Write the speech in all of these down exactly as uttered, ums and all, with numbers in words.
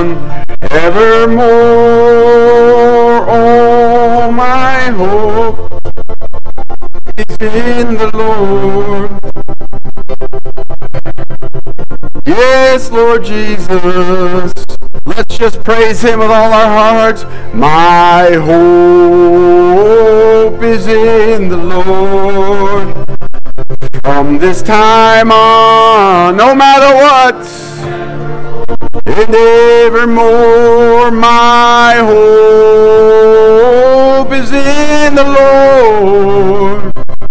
on evermore. Oh, my hope is in the Lord. Yes, Lord Jesus. Let's just praise him with all our hearts. My hope is in the Lord. From this time on, no matter what, and evermore, my hope is in the Lord.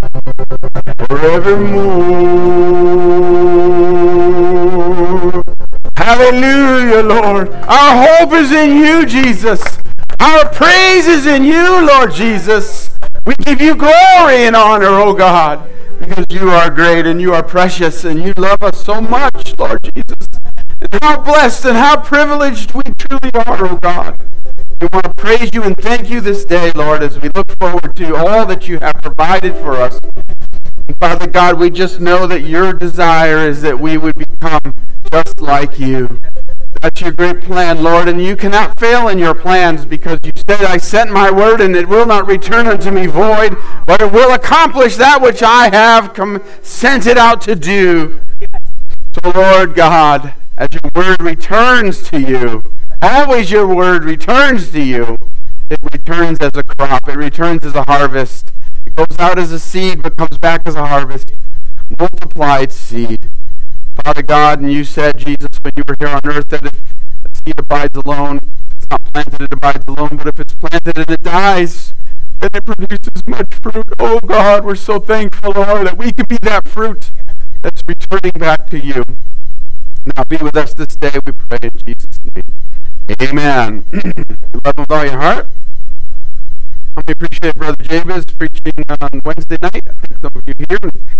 Forevermore. Hallelujah, Lord. Our hope is in you, Jesus. Our praise is in you, Lord Jesus. We give you glory and honor, oh God, because you are great and you are precious and you love us so much, Lord Jesus. And how blessed and how privileged we truly are, oh God. We want to praise you and thank you this day, Lord, as we look forward to all that you have provided for us. And Father God, we just know that your desire is that we would become just like you. That's your great plan, Lord, and you cannot fail in your plans because you said, I sent my word and it will not return unto me void, but it will accomplish that which I have com- sent it out to do. So, Lord God, as your word returns to you, always your word returns to you. It returns as a crop. It returns as a harvest. It goes out as a seed but comes back as a harvest. Multiplied seed. Father God, and you said, Jesus, when you were here on earth, that if a seed abides alone, it's not planted, it abides alone, but if it's planted and it dies, then it produces much fruit. Oh God, we're so thankful, Lord, that we can be that fruit that's returning back to you. Now be with us this day, we pray in Jesus' name. Amen. You love him with all your heart. How many appreciate Brother Jabez preaching on Wednesday night? I think some of you here.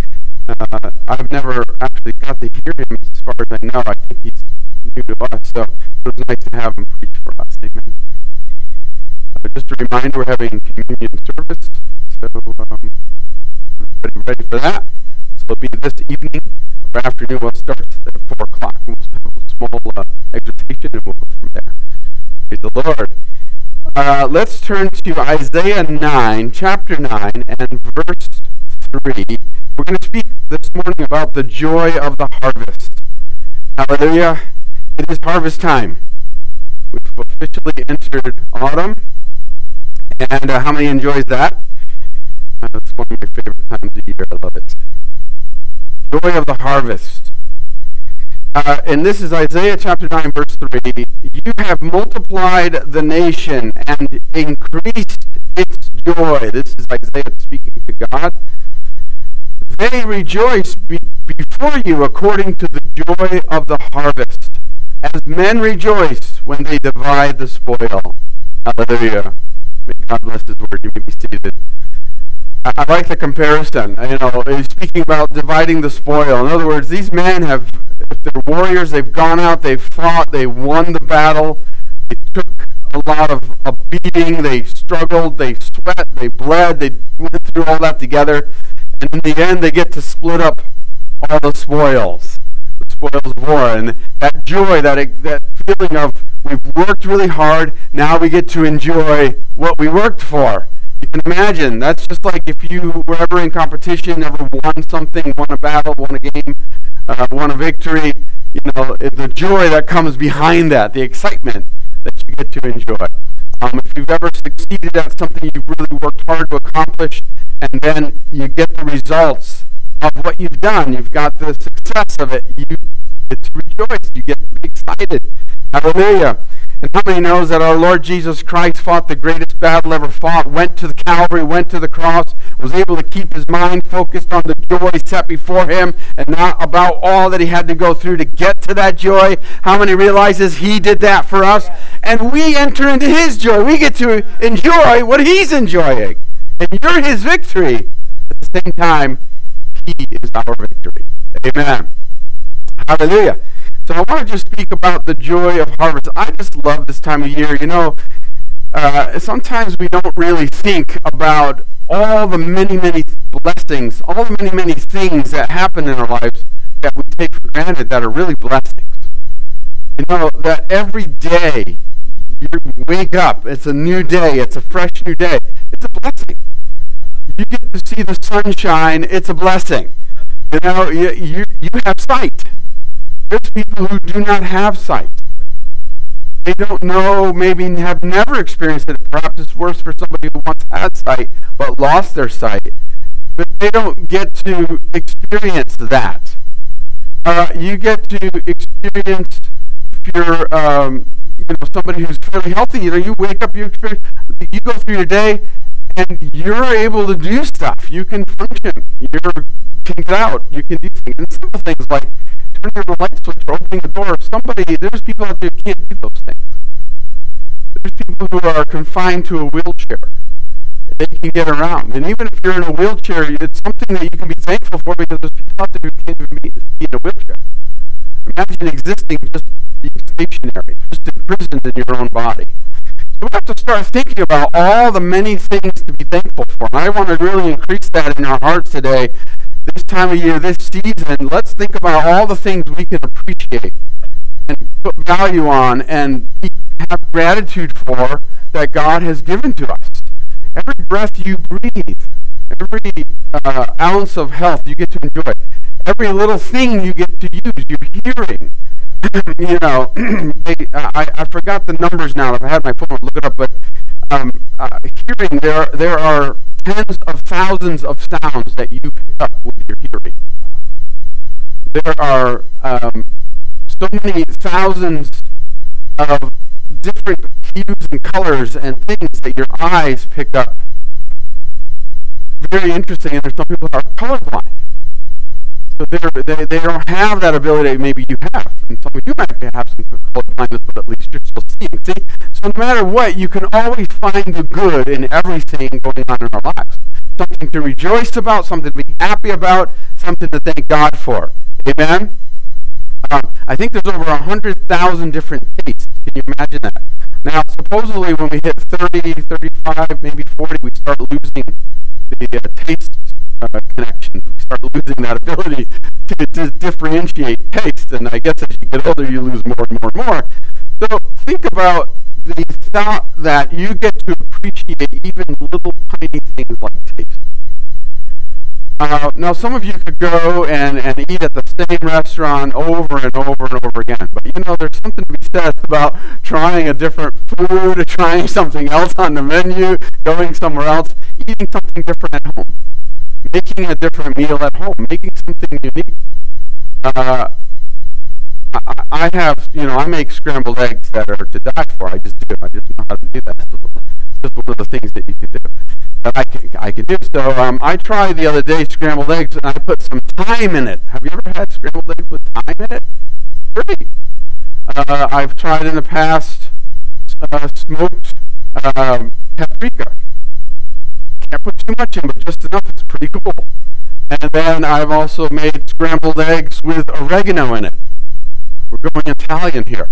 Uh, I've never actually got to hear him as far as I know. I think he's new to us, so it was nice to have him preach for us. Amen. Uh, just a reminder, we're having communion service, so um, everybody ready for that? So it'll be this evening or afternoon. We'll start at four o'clock. We'll have a small uh, exhortation and we'll go from there. Praise the Lord. Uh, let's turn to Isaiah nine, chapter nine, and verse three. We're going to speak this morning about the joy of the harvest. Hallelujah. It is harvest time. We've officially entered autumn. And uh, how many enjoys that? Uh, it's one of my favorite times of the year. I love it. Joy of the harvest. Uh, and this is Isaiah chapter nine, verse three. You have multiplied the nation and increased its joy. This is Isaiah speaking to God. They rejoice be- before you according to the joy of the harvest, as men rejoice when they divide the spoil. Hallelujah. May God bless his word. You may be seated. I, I like the comparison. You know, he's speaking about dividing the spoil. In other words, these men have, if they're warriors, they've gone out, they've fought, they won the battle, they took a lot of a beating, they struggled, they sweat, they bled, they went through all that together. And in the end, they get to split up all the spoils, the spoils of war. And that joy, that that feeling of we've worked really hard, now we get to enjoy what we worked for. You can imagine, that's just like if you were ever in competition, ever won something, won a battle, won a game, uh, won a victory. You know, the joy that comes behind that, the excitement that you get to enjoy. Um, if you've ever succeeded at something you've really worked hard to accomplish, and then you get the results of what you've done, you've got the success of it, you get to rejoice, you get to be excited. Hallelujah. And how many knows that our Lord Jesus Christ fought the greatest battle ever fought, went to the Calvary, went to the cross, was able to keep his mind focused on the joy set before him and not about all that he had to go through to get to that joy? How many realizes he did that for us? And we enter into his joy. We get to enjoy what he's enjoying. And you're his victory. At the same time, he is our victory. Amen. Hallelujah. So I want to just speak about the joy of harvest. I just love this time of year. You know, uh, sometimes we don't really think about all the many, many blessings, all the many, many things that happen in our lives that we take for granted that are really blessings. You know that every day you wake up, it's a new day, it's a fresh new day. It's a blessing. You get to see the sunshine, it's a blessing. You know, you, you, you have sight. There's people who do not have sight. They don't know, maybe have never experienced it. Perhaps it's worse for somebody who once had sight but lost their sight. But they don't get to experience that. Uh, you get to experience, if you're um, you know, somebody who's fairly healthy, you know, you wake up, you experience, you go through your day, and you're able to do stuff. You can function. You can get out. You can do things. And simple things like turning on the light switch or opening the door. Somebody, there's people out there who can't do those things. There's people who are confined to a wheelchair. They can get around. And even if you're in a wheelchair, it's something that you can be thankful for, because there's people out there who can't even be, be in a wheelchair. Imagine existing just being stationary, just imprisoned in your own body. So we have to start thinking about all the many things to be thankful for. And I want to really increase that in our hearts today. This time of year, this season, let's think about all the things we can appreciate and put value on and have gratitude for that God has given to us. Every breath you breathe, every uh, ounce of health you get to enjoy, every little thing you get to use, your hearing. you know, they, uh, I, I forgot the numbers now. If I had my phone, I'd look it up. But um, uh, hearing, there there are tens of thousands of sounds that you pick up with your hearing. There are um, so many thousands of different hues and colors and things that your eyes pick up. Very interesting. And there's some people who are colorblind. So they they don't have that ability maybe you have. And some of you might have some color blindness, but at least you're still seeing. See? So no matter what, you can always find the good in everything going on in our lives. Something to rejoice about, something to be happy about, something to thank God for. Amen? Um, I think there's over one hundred thousand different tastes. Can you imagine that? Now, supposedly when we hit thirty, thirty-five, maybe forty, we start losing the uh, taste Uh, connection. We start losing that ability to, to differentiate taste, and I guess as you get older, you lose more and more and more. So think about the thought that you get to appreciate even little tiny things like taste. Uh, now, some of you could go and, and eat at the same restaurant over and over and over again, but you know, there's something to be said about trying a different food, or trying something else on the menu, going somewhere else, eating something different at home. Making a different meal at home, making something unique. Uh, I, I have, you know, I make scrambled eggs that are to die for. I just do. I just know how to do that. It's just one of the things that you can do. That I can, I can do. So um, I tried the other day scrambled eggs, and I put some thyme in it. Have you ever had scrambled eggs with thyme in it? Great. Uh, I've tried in the past uh, smoked um, paprika. Can't put too much in, but just enough. It's pretty cool. And then I've also made scrambled eggs with oregano in it. We're going Italian here.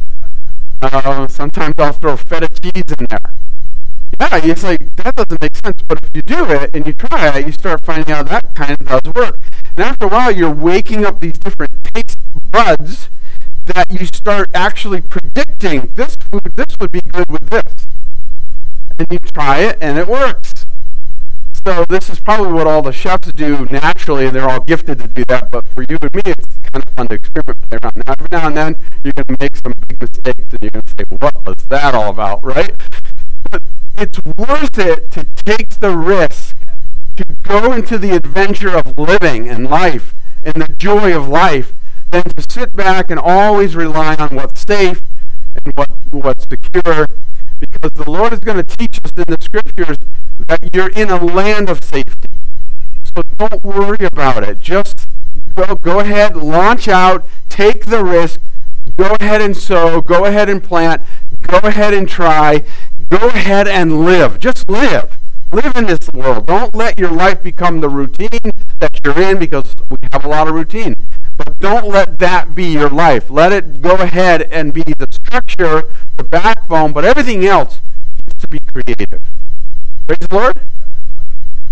Uh, sometimes I'll throw feta cheese in there. Yeah, it's like, that doesn't make sense. But if you do it and you try it, you start finding out that kind of does work. And after a while, you're waking up these different taste buds that you start actually predicting, this food, this would be good with this. And you try it, and it works. So this is probably what all the chefs do naturally, and they're all gifted to do that. But for you and me, it's kind of fun to experiment with around. Now, every now and then, you're going to make some big mistakes, and you're going to say, what was that all about, right? But it's worth it to take the risk to go into the adventure of living and life and the joy of life than to sit back and always rely on what's safe and what what's secure. Because the Lord is going to teach us in the Scriptures that you're in a land of safety. So don't worry about it. Just go, go ahead, launch out, take the risk, go ahead and sow, go ahead and plant, go ahead and try, go ahead and live. Just live. Live in this world. Don't let your life become the routine that you're in, because we have a lot of routine. But don't let that be your life. Let it go ahead and be the structure, the backbone, but everything else is to be creative. Praise the Lord.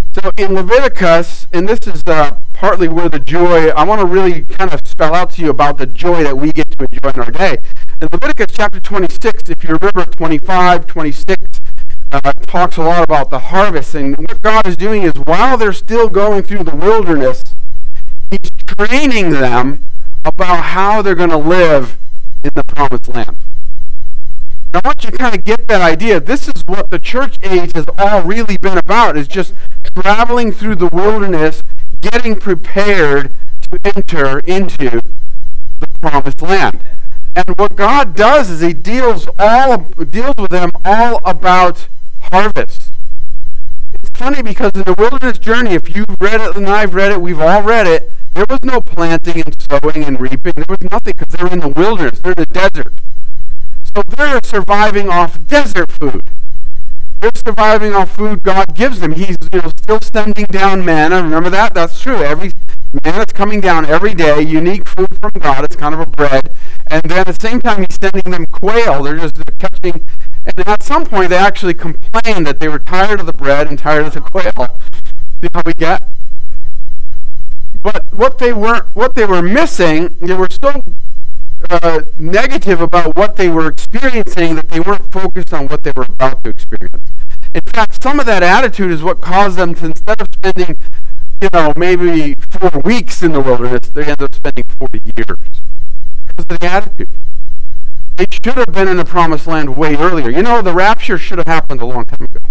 So in Leviticus, and this is uh, partly where the joy, I want to really kind of spell out to you about the joy that we get to enjoy in our day. In Leviticus chapter twenty-six, if you remember twenty-five, twenty-six, uh, talks a lot about the harvest. And what God is doing is while they're still going through the wilderness, He's training them about how they're going to live in the promised land. Now, I want you to kind of get that idea. This is what the church age has all really been about, is just traveling through the wilderness, getting prepared to enter into the promised land. And what God does is He deals all deals with them all about harvest. It's funny because in the wilderness journey, if you've read it and I've read it, we've all read it, there was no planting and sowing and reaping. There was nothing because they were in the wilderness. They're in the desert. So they're surviving off desert food. They're surviving off food God gives them. He's you know, still sending down manna. Remember that? That's true. Every manna's coming down every day. Unique food from God. It's kind of a bread. And then at the same time, He's sending them quail. They're just they're catching. And at some point, they actually complained that they were tired of the bread and tired of the quail. See how we get? But what they weren't, what they were missing, they were so uh, negative about what they were experiencing that they weren't focused on what they were about to experience. In fact, some of that attitude is what caused them to, instead of spending, you know, maybe four weeks in the wilderness, they end up spending forty years because of the attitude. They should have been in the promised land way earlier. You know, the rapture should have happened a long time ago.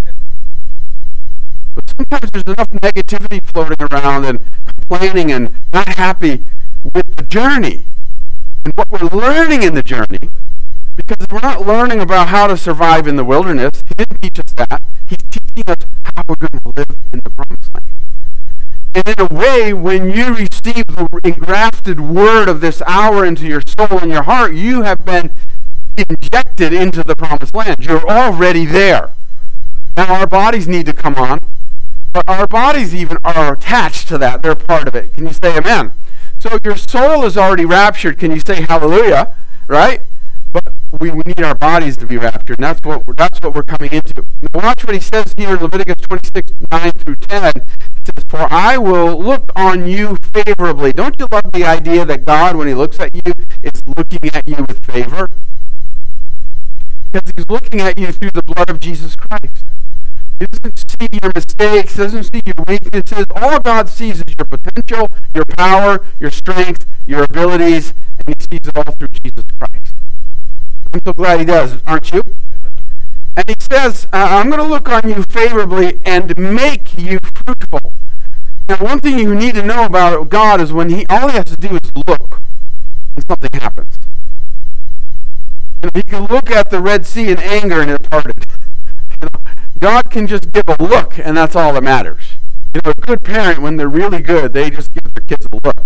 But sometimes there's enough negativity floating around and complaining and not happy with the journey and what we're learning in the journey, because we're not learning about how to survive in the wilderness. He didn't teach us that. He's teaching us how we're going to live in the promised land. And in a way, when you receive the engrafted word of this hour into your soul and your heart, you have been injected into the promised land. You're already there. Now our bodies need to come on. But our bodies even are attached to that. They're part of it. Can you say amen? So your soul is already raptured. Can you say hallelujah? Right? But we, we need our bodies to be raptured. And that's what we're, that's what we're coming into. Now watch what He says here in Leviticus twenty-six, nine through ten. He says, "For I will look on you favorably." Don't you love the idea that God, when He looks at you, is looking at you with favor? Because He's looking at you through the blood of Jesus Christ. He doesn't see your mistakes, doesn't see your weaknesses. All God sees is your potential, your power, your strength, your abilities, and He sees it all through Jesus Christ. I'm so glad He does, aren't you? And He says, uh, I'm going to look on you favorably and make you fruitful. Now, one thing you need to know about God is when He, all He has to do is look, and something happens. You know, He can look at the Red Sea in anger and it parted. You know, God can just give a look, and that's all that matters. You know, a good parent, when they're really good, they just give their kids a look.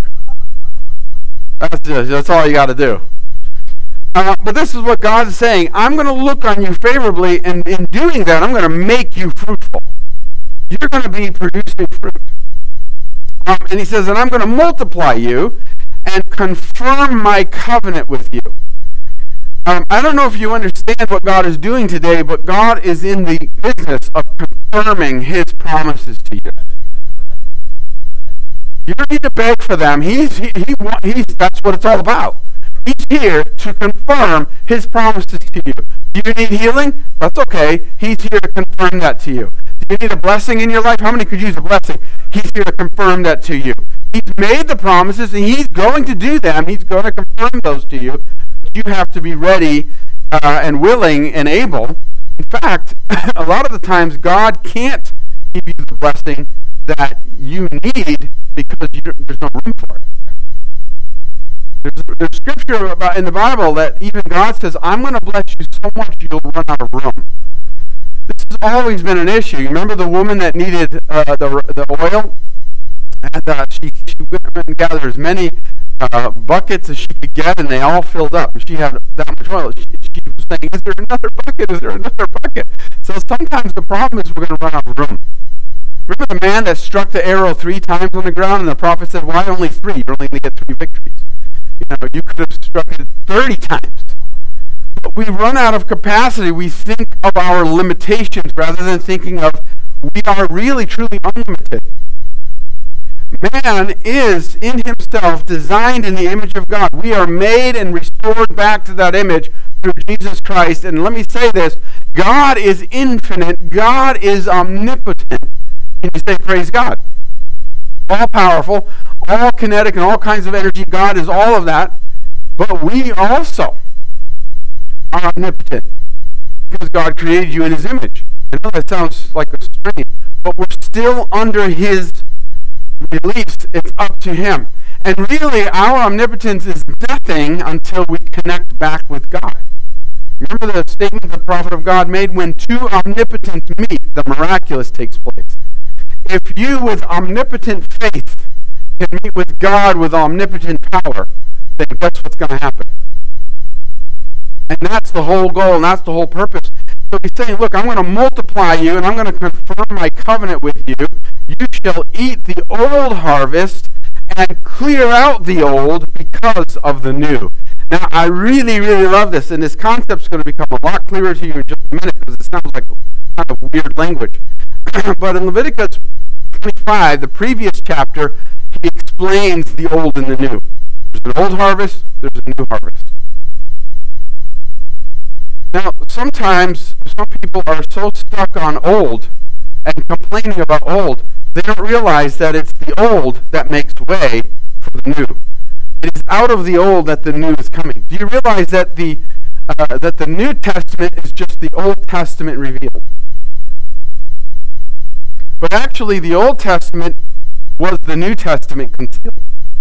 That's just, that's all you got to do. Uh, but this is what God is saying. I'm going to look on you favorably, and in doing that, I'm going to make you fruitful. You're going to be producing fruit. Um, and He says, and I'm going to multiply you and confirm my covenant with you. Um, I don't know if you understand what God is doing today, but God is in the business of confirming His promises to you. You don't need to beg for them. He's, he, he, he's, that's what it's all about. He's here to confirm His promises to you. Do you need healing? That's okay. He's here to confirm that to you. Do you need a blessing in your life? How many could use a blessing? He's here to confirm that to you. He's made the promises, and He's going to do them. He's going to confirm those to you. You have to be ready uh, and willing and able. In fact, a lot of the times God can't give you the blessing that you need because you there's no room for it. There's, there's scripture about in the Bible that even God says, I'm going to bless you so much you'll run out of room. This has always been an issue. You remember the woman that needed uh, the, the oil? And uh, she, she went and gathered as many Uh, buckets as she could get, and they all filled up. She had that much oil. She, she was saying, is there another bucket? Is there another bucket? So sometimes the problem is we're going to run out of room. Remember the man that struck the arrow three times on the ground, and the prophet said, why only three? You're only going to get three victories. You know, you could have struck it thirty times. But we run out of capacity. We think of our limitations rather than thinking of we are really, truly unlimited. Man is in himself designed in the image of God. We are made and restored back to that image through Jesus Christ. And let me say this, God is infinite. God is omnipotent. Can you say praise God? All powerful, all kinetic, and all kinds of energy. God is all of that. But we also are omnipotent because God created you in his image. I know that sounds like a strange, but we're still under his release. It's up to him. And really, our omnipotence is nothing until we connect back with God. Remember the statement the prophet of God made? When two omnipotents meet, the miraculous takes place. If you with omnipotent faith can meet with God with omnipotent power, then guess what's going to happen? And that's the whole goal, and that's the whole purpose. So he's saying, look, I'm going to multiply you, and I'm going to confirm my covenant with you. You shall eat the old harvest and clear out the old because of the new. Now, I really, really love this, and this concept's going to become a lot clearer to you in just a minute because it sounds like kind of weird language. But in Leviticus twenty-five, the previous chapter, he explains the old and the new. There's an old harvest, there's a new harvest. Now, sometimes some people are so stuck on old and complaining about old, they don't realize that it's the old that makes way for the new. It is out of the old that the new is coming. Do you realize that the uh, that the New Testament is just the Old Testament revealed? But actually, the Old Testament was the New Testament concealed.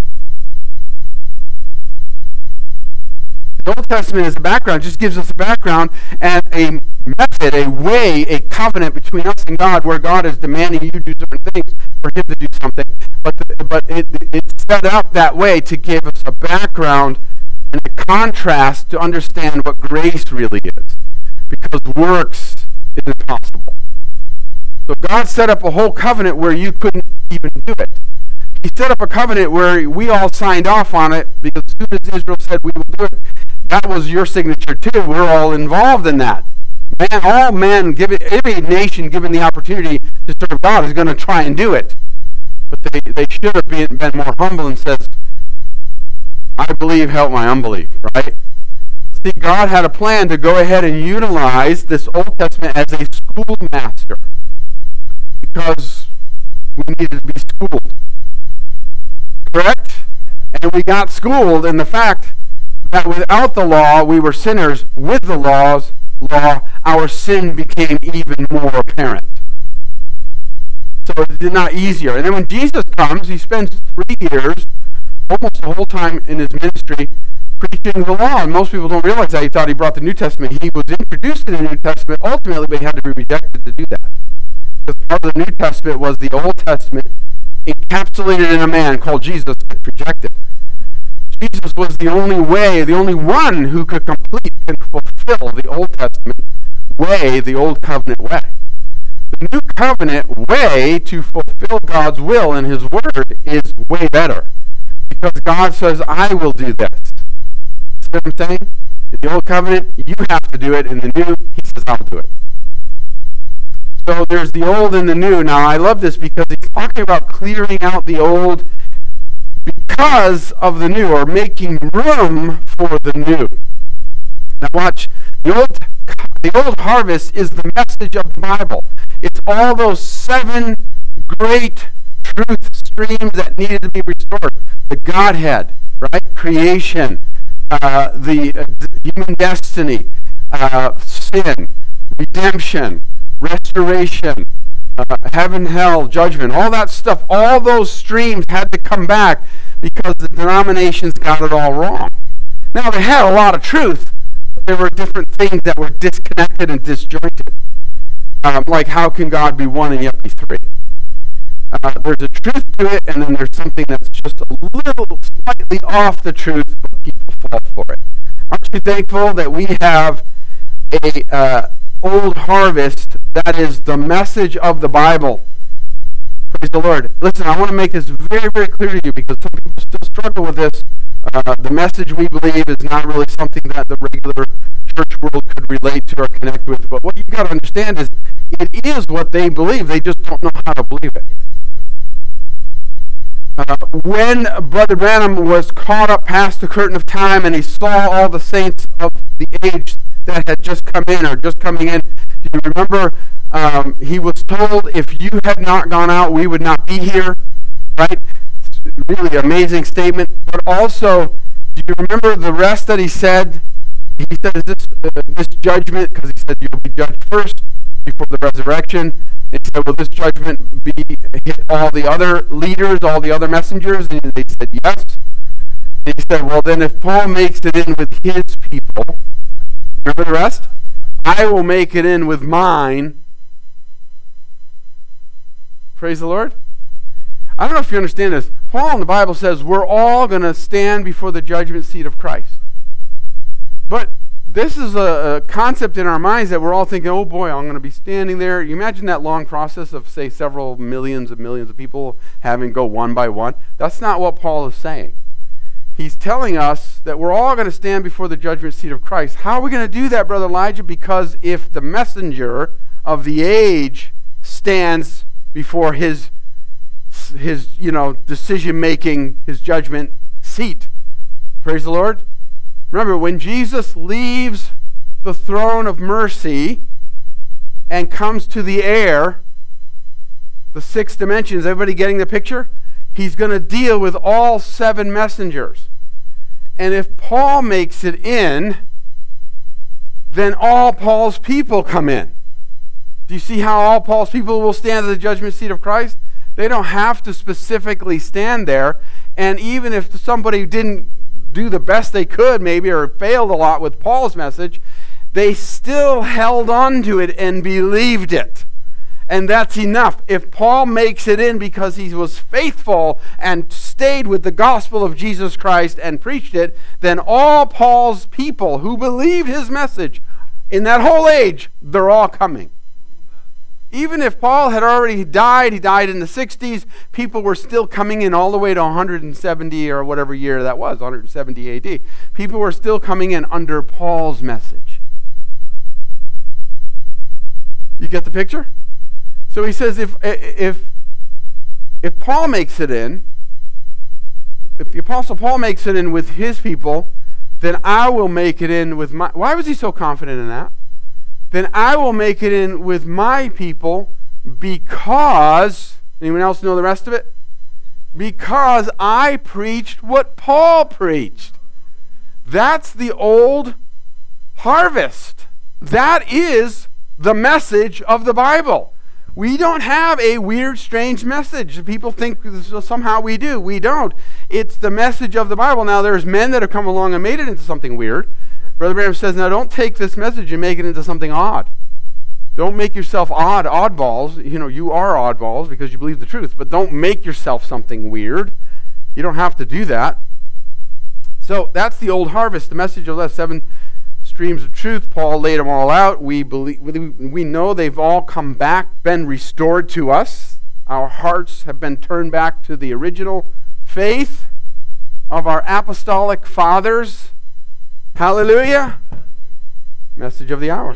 The Old Testament is a background, just gives us a background and a method, a way, a covenant between us and God, where God is demanding you do certain things for him to do something. But the, but it, it's set up that way to give us a background and a contrast to understand what grace really is. Because works is impossible. So God set up a whole covenant where you couldn't even do it. He set up a covenant where we all signed off on it because as soon as Israel said we will do it, that was your signature too. We're all involved in that. Man, all men, given, every nation given the opportunity to serve God is going to try and do it. But they, they should have been, been more humble and says, I believe, help my unbelief, right? See, God had a plan to go ahead and utilize this Old Testament as a schoolmaster because we needed to be schooled. Correct? And we got schooled in the fact that without the law, we were sinners. With the laws, law, our sin became even more apparent. So it's not easier. And then when Jesus comes, he spends three years, almost the whole time in his ministry, preaching the law. And most people don't realize that. He thought he brought the New Testament. He was introduced in the New Testament ultimately, but he had to be rejected to do that. Because part of the New Testament was the Old Testament encapsulated in a man called Jesus that rejected. Jesus was the only way, the only one who could complete and fulfill the Old Testament way, the Old Covenant way. The New Covenant way to fulfill God's will in his word is way better. Because God says, I will do this. See what I'm saying? In the Old Covenant, you have to do it. In the New, he says, I'll do it. So there's the old and the new. Now, I love this because he's talking about clearing out the old because of the new, or making room for the new. Now watch, the old, the old harvest is the message of the Bible. It's all those seven great truth streams that needed to be restored. The Godhead, right? Creation, uh, the, uh, the human destiny, uh, sin, redemption, restoration, uh, heaven, hell, judgment, all that stuff, all those streams had to come back because the denominations got it all wrong. Now, they had a lot of truth, but there were different things that were disconnected and disjointed. Um, like, how can God be one and yet be three? Uh, there's a truth to it, and then there's something that's just a little slightly off the truth, but people fall for it. Aren't you thankful that we have a uh, old harvest that is the message of the Bible? Praise the Lord. Listen, I want to make this very, very clear to you because some people still struggle with this. Uh, the message we believe is not really something that the regular church world could relate to or connect with. But what you got to understand is it is what they believe. They just don't know how to believe it. Uh, when Brother Branham was caught up past the curtain of time and he saw all the saints of the age that had just come in or just coming in, do you remember um, he was told, if you had not gone out, we would not be here, right? It's a really amazing statement. But also, do you remember the rest that he said? He said, is this, uh, this judgment, because he said you'll be judged first before the resurrection. He said, will this judgment be hit all the other leaders, all the other messengers? And they said, yes. And he said, well, then if Paul makes it in with his people, remember the rest? I will make it in with mine. Praise the Lord. I don't know if you understand this. Paul in the Bible says we're all going to stand before the judgment seat of Christ. But this is a, a concept in our minds that we're all thinking, oh boy, I'm going to be standing there. You imagine that long process of, say, several millions and millions of people having go one by one. That's not what Paul is saying. He's telling us that we're all going to stand before the judgment seat of Christ. How are we going to do that, Brother Elijah? Because if the messenger of the age stands before his, his you know, decision-making, his judgment seat, praise the Lord. Remember, when Jesus leaves the throne of mercy and comes to the air, the six dimensions, everybody getting the picture? He's going to deal with all seven messengers. And if Paul makes it in, then all Paul's people come in. Do you see how all Paul's people will stand at the judgment seat of Christ? They don't have to specifically stand there. And even if somebody didn't do the best they could maybe or failed a lot with Paul's message, they still held on to it and believed it. And that's enough. If Paul makes it in because he was faithful and stayed with the gospel of Jesus Christ and preached it, then all Paul's people who believed his message in that whole age, they're all coming. Even if Paul had already died, he died in the sixties, people were still coming in all the way to one hundred seventy or whatever year that was, one hundred seventy A D. People were still coming in under Paul's message. You get the picture? So he says if if if Paul makes it in, if the Apostle Paul makes it in with his people, then I will make it in with my... Why was he so confident in that? Then I will make it in with my people because, anyone else know the rest of it? Because I preached what Paul preached. That's the old harvest. That is the message of the Bible. We don't have a weird, strange message. People think somehow we do. We don't. It's the message of the Bible. Now, there's men that have come along and made it into something weird. Brother Branham says, now don't take this message and make it into something odd. Don't make yourself odd, oddballs. You know, you are oddballs because you believe the truth. But don't make yourself something weird. You don't have to do that. So that's the old harvest, the message of the seven streams of truth. Paul laid them all out. We believe, we know they've all come back, been restored to us. Our hearts have been turned back to the original faith of our apostolic fathers. Hallelujah. Message of the hour.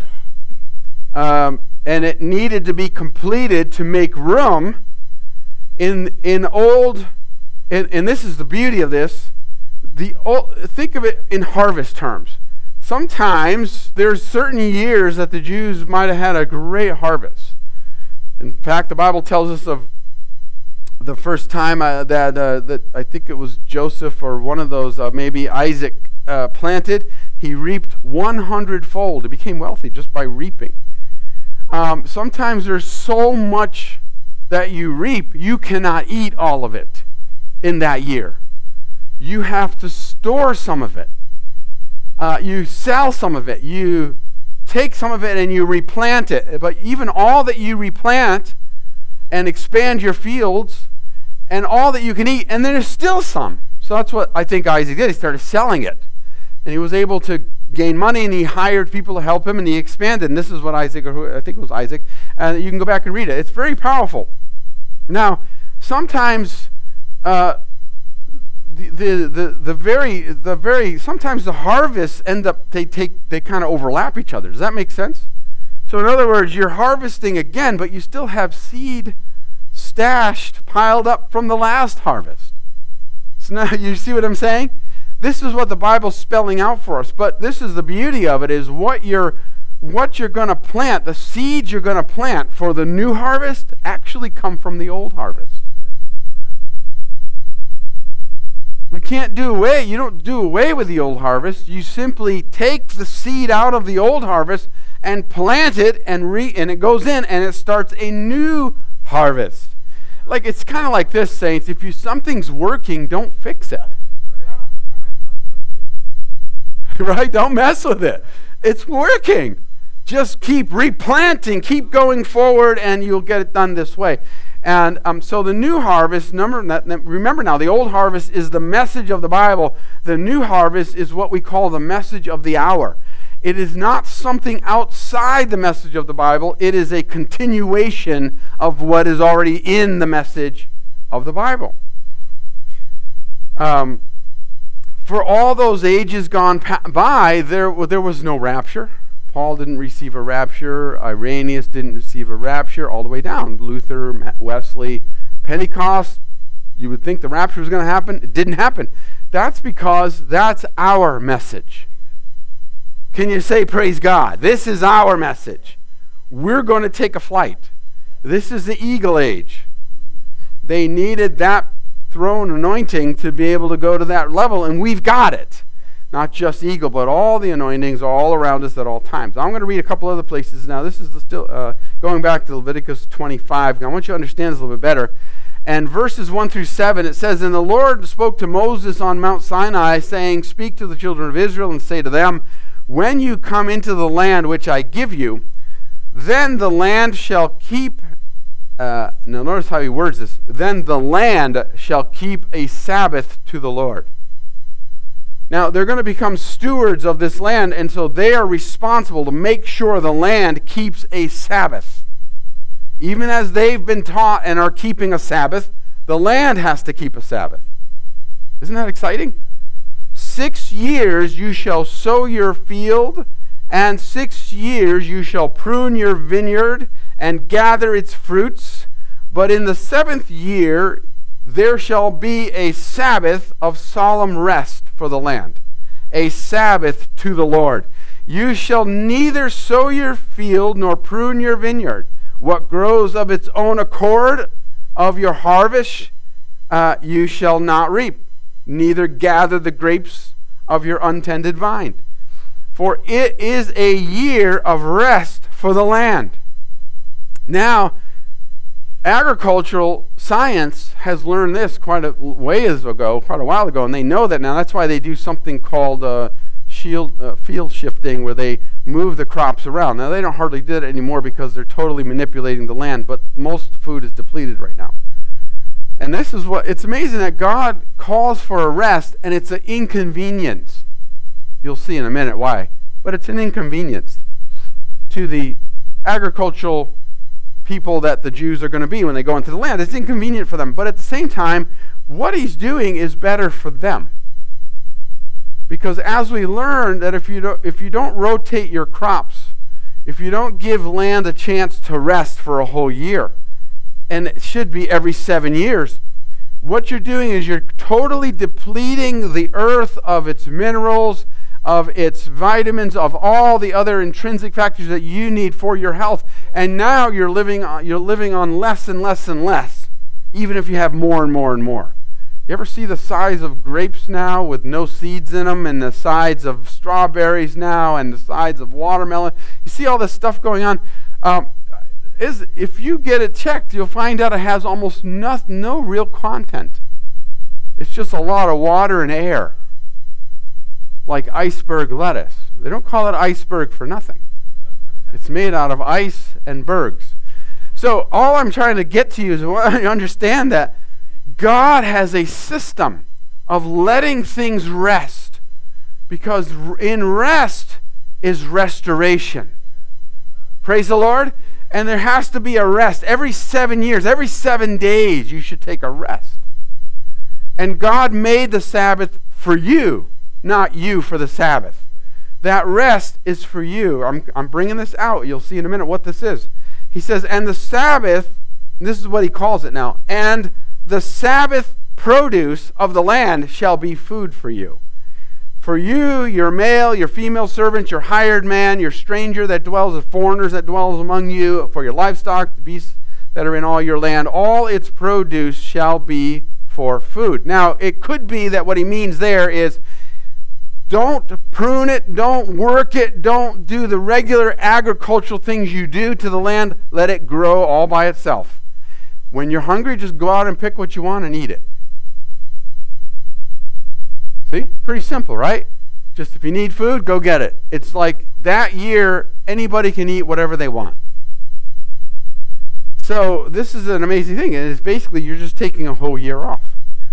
Um, and it needed to be completed to make room in in old, and, and this is the beauty of this, the old, think of it in harvest terms. Sometimes there's certain years that the Jews might have had a great harvest. In fact, the Bible tells us of the first time uh, that, uh, that I think it was Joseph or one of those, uh, maybe Isaac, Uh, planted, he reaped one hundred fold. He became wealthy just by reaping. Um, sometimes there's so much that you reap, you cannot eat all of it in that year. You have to store some of it. Uh, you sell some of it. You take some of it and you replant it. But even all that you replant and expand your fields and all that you can eat, and then there's still some. So that's what I think Isaac did. He started selling it. And he was able to gain money, and he hired people to help him, and he expanded. And this is what Isaac, or I think it was Isaac, and you can go back and read it. It's very powerful. Now, sometimes uh, the, the, the, the very, the very, sometimes the harvests end up, they take, they kind of overlap each other. Does that make sense? So in other words, you're harvesting again, but you still have seed stashed, piled up from the last harvest. So now you see what I'm saying? This is what the Bible's spelling out for us. But this is the beauty of it, is what you're, what you're going to plant, the seeds you're going to plant for the new harvest actually come from the old harvest. We can't do away, you don't do away with the old harvest. You simply take the seed out of the old harvest and plant it, and re and it goes in and it starts a new harvest. Like, it's kind of like this, saints. If you something's working, don't fix it. Right? Don't mess with it. It's working. Just keep replanting, keep going forward, and you'll get it done this way. And um, so the new harvest, number, remember now, the old harvest is the message of the Bible. The new harvest is what we call the message of the hour. It is not something outside the message of the Bible. It is a continuation of what is already in the message of the Bible. Um, for all those ages gone pa- by, there, there was no rapture. Paul didn't receive a rapture. Irenaeus didn't receive a rapture, all the way down. Luther, Wesley, Pentecost, you would think the rapture was going to happen. It didn't happen. That's because that's our message. Can you say, praise God? This is our message. We're going to take a flight. This is the eagle age. They needed that throne anointing to be able to go to that level, and we've got it. Not just eagle, but all the anointings are all around us at all times. I'm going to read a couple other places now. This is still uh, going back to Leviticus twenty-five. I want you to understand this a little bit better. And verses one through seven, it says, "And the Lord spoke to Moses on Mount Sinai, saying, Speak to the children of Israel and say to them, When you come into the land which I give you, then the land shall keep," uh, now notice how he words this, "then the land shall keep a Sabbath to the Lord." Now, they're going to become stewards of this land, and so they are responsible to make sure the land keeps a Sabbath. Even as they've been taught and are keeping a Sabbath, the land has to keep a Sabbath. Isn't that exciting? Six years you shall sow your field, and six years you shall prune your vineyard and gather its fruits. But in the seventh year there shall be a Sabbath of solemn rest for the land, a Sabbath to the Lord. You shall neither sow your field nor prune your vineyard. What grows of its own accord of your harvest uh, you shall not reap, neither gather the grapes of your untended vine. For it is a year of rest for the land. Now, agricultural science has learned this quite a ways ago, quite a while ago, and they know that now. That's why they do something called uh, shield, uh, field shifting, where they move the crops around. Now, they don't hardly do it anymore because they're totally manipulating the land, but most food is depleted right now. And this is what, it's amazing that God calls for a rest, and it's an inconvenience. You'll see in a minute why. But it's an inconvenience to the agricultural people that the Jews are going to be when they go into the land. It's inconvenient for them. But at the same time, what he's doing is better for them. Because as we learn that if you don't, if you don't rotate your crops, if you don't give land a chance to rest for a whole year, and it should be every seven years, what you're doing is you're totally depleting the earth of its minerals, of its vitamins, of all the other intrinsic factors that you need for your health. And now you're living on, you're living on less and less and less, even if you have more and more and more. You ever see the size of grapes now with no seeds in them, and the size of strawberries now, and the size of watermelon? You see all this stuff going on. Um, is if you get it checked, you'll find out it has almost no, no real content. It's just a lot of water and air. Like iceberg lettuce. They don't call it iceberg for nothing. It's made out of ice and bergs. So all I'm trying to get to you is you understand that God has a system of letting things rest, because in rest is restoration. Praise the Lord. And there has to be a rest. Every seven years, every seven days, you should take a rest. And God made the Sabbath for you, not you for the Sabbath. That rest is for you. I'm, I'm bringing this out. You'll see in a minute what this is. He says, and the Sabbath, this is what he calls it now, and the Sabbath produce of the land shall be food for you. For you, your male, your female servant, your hired man, your stranger that dwells, the foreigners that dwells among you, for your livestock, the beasts that are in all your land, all its produce shall be for food. Now, it could be that what he means there is, don't prune it, don't work it, don't do the regular agricultural things you do to the land. Let it grow all by itself. When you're hungry, just go out and pick what you want and eat it. See? Pretty simple, right? Just if you need food, go get it. It's like that year, anybody can eat whatever they want. So this is an amazing thing. And it's basically you're just taking a whole year off.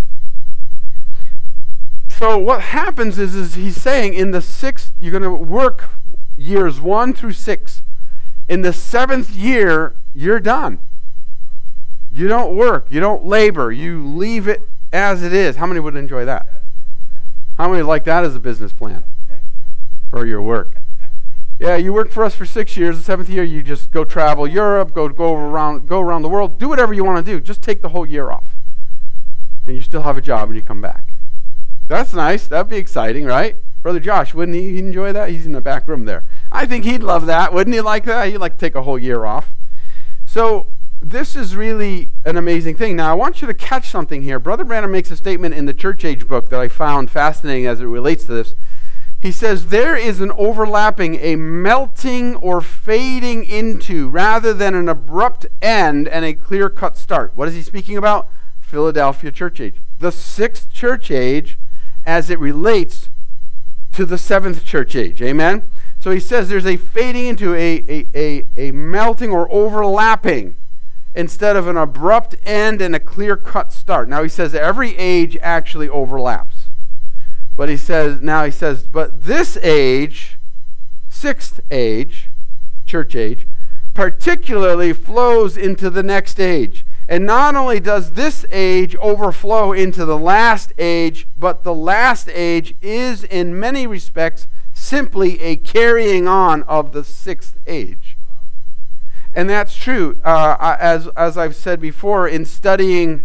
So what happens is, is he's saying in the sixth, you're going to work years one through six. In the seventh year, you're done. You don't work. You don't labor. You leave it as it is. How many would enjoy that? How many like that as a business plan for your work? Yeah, you work for us for six years. The seventh year, you just go travel Europe, go go around, go around the world, do whatever you want to do. Just take the whole year off, and you still have a job when you come back. That's nice. That'd be exciting, right? Brother Josh, wouldn't he enjoy that? He's in the back room there. I think he'd love that. Wouldn't he like that? He'd like to take a whole year off. So this is really an amazing thing. Now, I want you to catch something here. Brother Branham makes a statement in the Church Age book that I found fascinating as it relates to this. He says, there is an overlapping, a melting or fading into, rather than an abrupt end and a clear-cut start. What is he speaking about? Philadelphia Church Age. The sixth Church Age as it relates to the seventh Church Age. Amen? So he says there's a fading into, a, a, a, a melting or overlapping instead of an abrupt end and a clear-cut start. Now he says every age actually overlaps. But he says, now he says, but this age, sixth age, Church Age, particularly flows into the next age. And not only does this age overflow into the last age, but the last age is in many respects simply a carrying on of the sixth age. And that's true. Uh, as, as I've said before, in studying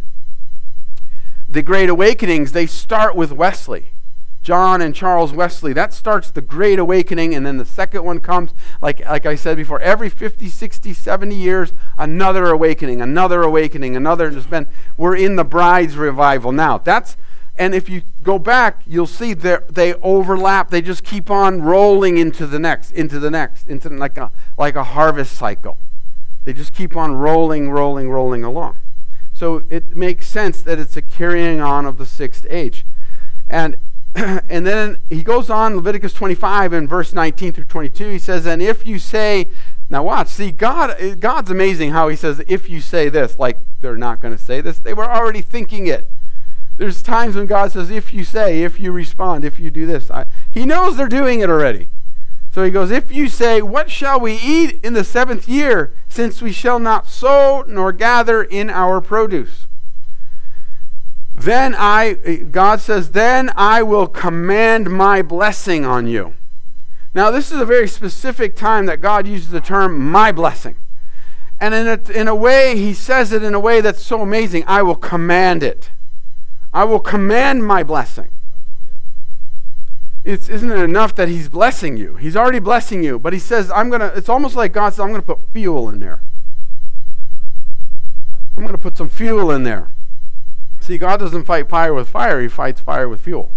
the Great Awakenings, they start with Wesley. John and Charles Wesley. That starts the Great Awakening, and then the second one comes, like, like I said before, every fifty, sixty, seventy years, another awakening, another awakening, another. There's been, we're in the Bride's Revival now. That's, and if you go back, you'll see they overlap. They just keep on rolling into the next, into the next, into like a, like a harvest cycle. They just keep on rolling, rolling, rolling along. So it makes sense that it's a carrying on of the sixth age. And and then he goes on, Leviticus twenty-five in verse nineteen through twenty-two, he says, and if you say, now watch, see, God, God's amazing how he says, if you say this, like they're not going to say this, they were already thinking it. There's times when God says, if you say, if you respond, if you do this. I, he knows they're doing it already. So he goes, if you say, what shall we eat in the seventh year, since we shall not sow nor gather in our produce? Then I, God says, then I will command my blessing on you. Now, this is a very specific time that God uses the term my blessing. And in a, in a way, he says it in a way that's so amazing. I will command it. I will command my blessing. It's, isn't it enough that he's blessing you? He's already blessing you. But he says, I'm going to, it's almost like God says, I'm going to put fuel in there. I'm going to put some fuel in there. See, God doesn't fight fire with fire. He fights fire with fuel.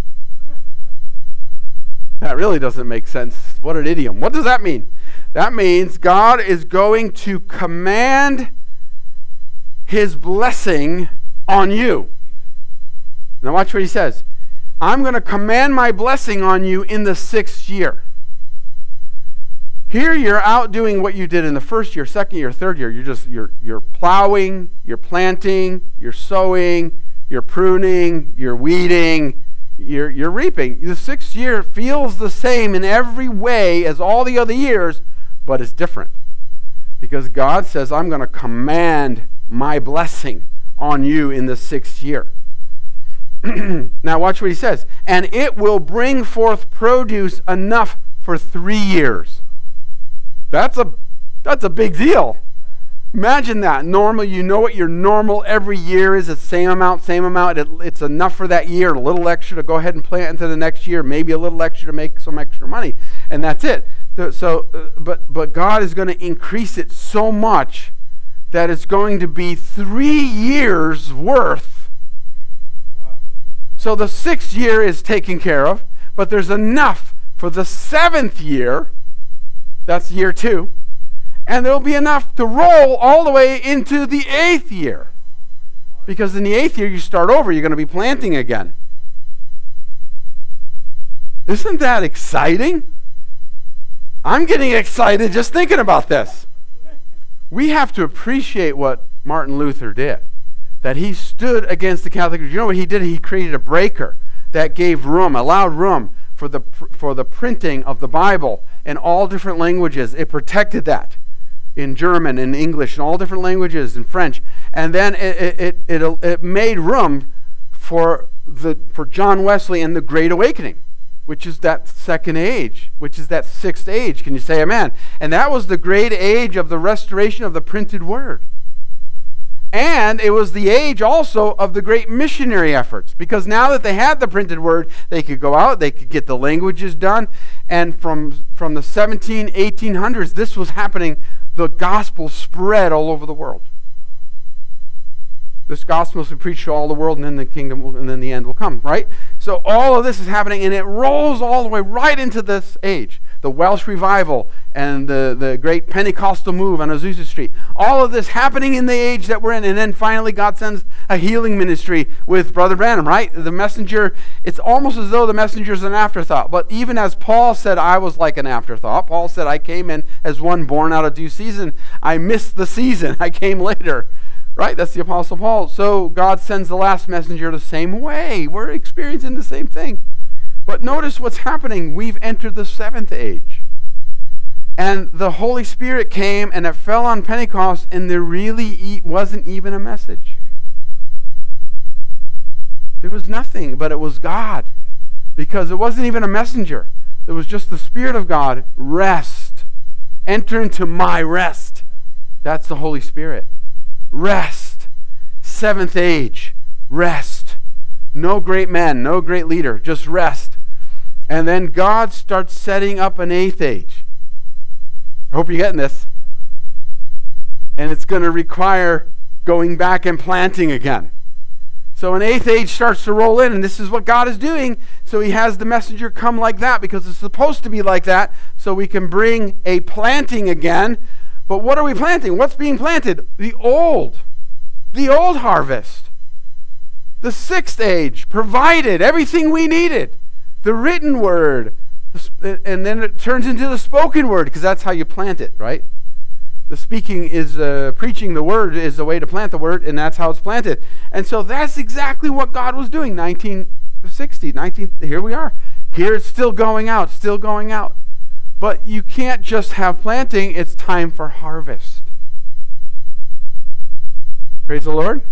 That really doesn't make sense. What an idiom. What does that mean? That means God is going to command his blessing on you. Now watch what he says. I'm going to command my blessing on you in the sixth year. Here you're out doing what you did in the first year, second year, third year. You're just you're you're plowing, you're planting, you're sowing, you're pruning, you're weeding, you're you're reaping. The sixth year feels the same in every way as all the other years, but it's different. Because God says, I'm going to command my blessing on you in the sixth year. Now watch what he says. And it will bring forth produce enough for three years. That's a that's a big deal. Imagine that. Normal, you know what your normal every year is, the same amount, same amount. It, it's enough for that year, a little extra to go ahead and plant into the next year, maybe a little extra to make some extra money, and that's it. So, uh, but but God is going to increase it so much that it's going to be three years worth. So the sixth year is taken care of, but there's enough for the seventh year. That's year two. And there will be enough to roll all the way into the eighth year. Because in the eighth year, you start over. You're going to be planting again. Isn't that exciting? I'm getting excited just thinking about this. We have to appreciate what Martin Luther did. That he stood against the Catholic Church. You know what he did? He created a breaker that gave room, allowed room for the for the printing of the Bible in all different languages. It protected that in German, in English, in all different languages, in French, and then it it it, it, it made room for the for John Wesley and the Great Awakening, which is that second age, which is that sixth age. Can you say amen? And that was the great age of the restoration of the printed word. And it was the age also of the great missionary efforts, because now that they had the printed word, they could go out, they could get the languages done, and from from the seventeen, eighteen hundreds, this was happening. The gospel spread all over the world. This gospel must be preached to all the world, and then the kingdom will, and then the end will come, right? So all of this is happening, and it rolls all the way right into this age. The Welsh revival and the, the great Pentecostal move on Azusa Street. All of this happening in the age that we're in, and then finally God sends a healing ministry with Brother Branham, right? The messenger, it's almost as though the messenger is an afterthought. But even as Paul said, I was like an afterthought. Paul said, I came in as one born out of due season. I missed the season. I came later. Right? That's the Apostle Paul. So God sends the last messenger the same way. We're experiencing the same thing. But notice what's happening. We've entered the seventh age. And the Holy Spirit came and it fell on Pentecost, and there really wasn't even a message. There was nothing, but it was God. Because it wasn't even a messenger. It was just the Spirit of God. Rest. Enter into my rest. That's the Holy Spirit. Rest. Seventh age. Rest. No great man, no great leader, just rest. And then God starts setting up an eighth age. I hope you're getting this. And it's going to require going back and planting again. So an eighth age starts to roll in, and this is what God is doing. So he has the messenger come like that, because it's supposed to be like that, so we can bring a planting again. But what are we planting? What's being planted? The old. The old harvest. The sixth age provided everything we needed. The written word. And then it turns into the spoken word, because that's how you plant it, right? The speaking is, uh, preaching the word is the way to plant the word, and that's how it's planted. And so that's exactly what God was doing. nineteen sixty, nineteen, here we are. Here it's still going out, still going out. But you can't just have planting, it's time for harvest. Praise the Lord.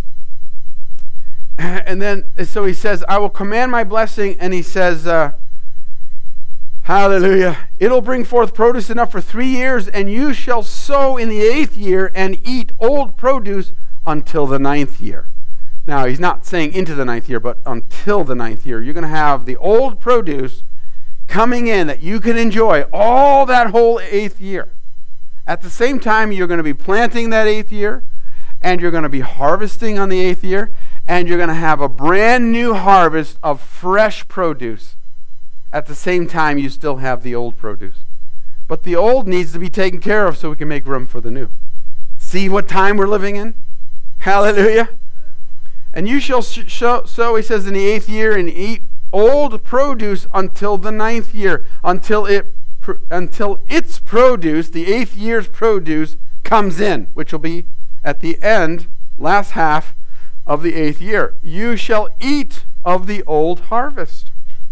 And then, so he says, I will command my blessing, and he says, uh, hallelujah, it'll bring forth produce enough for three years, and you shall sow in the eighth year and eat old produce until the ninth year. Now, he's not saying into the ninth year, but until the ninth year. You're going to have the old produce coming in that you can enjoy all that whole eighth year. At the same time, you're going to be planting that eighth year, and you're going to be harvesting on the eighth year, and you're going to have a brand new harvest of fresh produce. At the same time, you still have the old produce. But the old needs to be taken care of so we can make room for the new. See what time we're living in? Hallelujah. And you shall sow, so he says, in the eighth year, and eat old produce until the ninth year, until it until its produce, the eighth year's produce, comes in, which will be at the end, last half of the eighth year. You shall eat of the old harvest.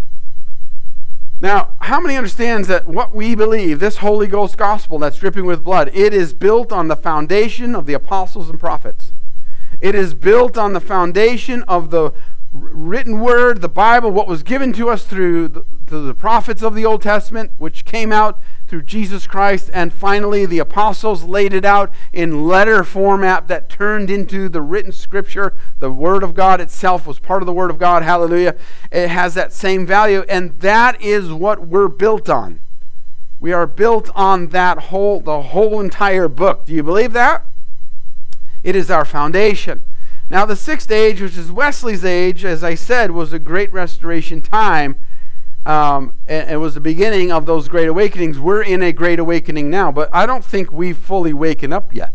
Now, how many understands that what we believe, this Holy Ghost gospel that's dripping with blood, it is built on the foundation of the apostles and prophets. It is built on the foundation of the written word, the Bible, what was given to us through the, through the prophets of the Old Testament, which came out through Jesus Christ, and finally the apostles laid it out in letter format that turned into the written scripture. The Word of God itself was part of the Word of God. Hallelujah. It has that same value, and that is what we're built on. We are built on that whole, the whole entire book. Do you believe that? It is our foundation. Now, the sixth age, which is Wesley's age, as I said, was a great restoration time. Um, and it was the beginning of those great awakenings. We're in a great awakening now, but I don't think we've fully waken up yet.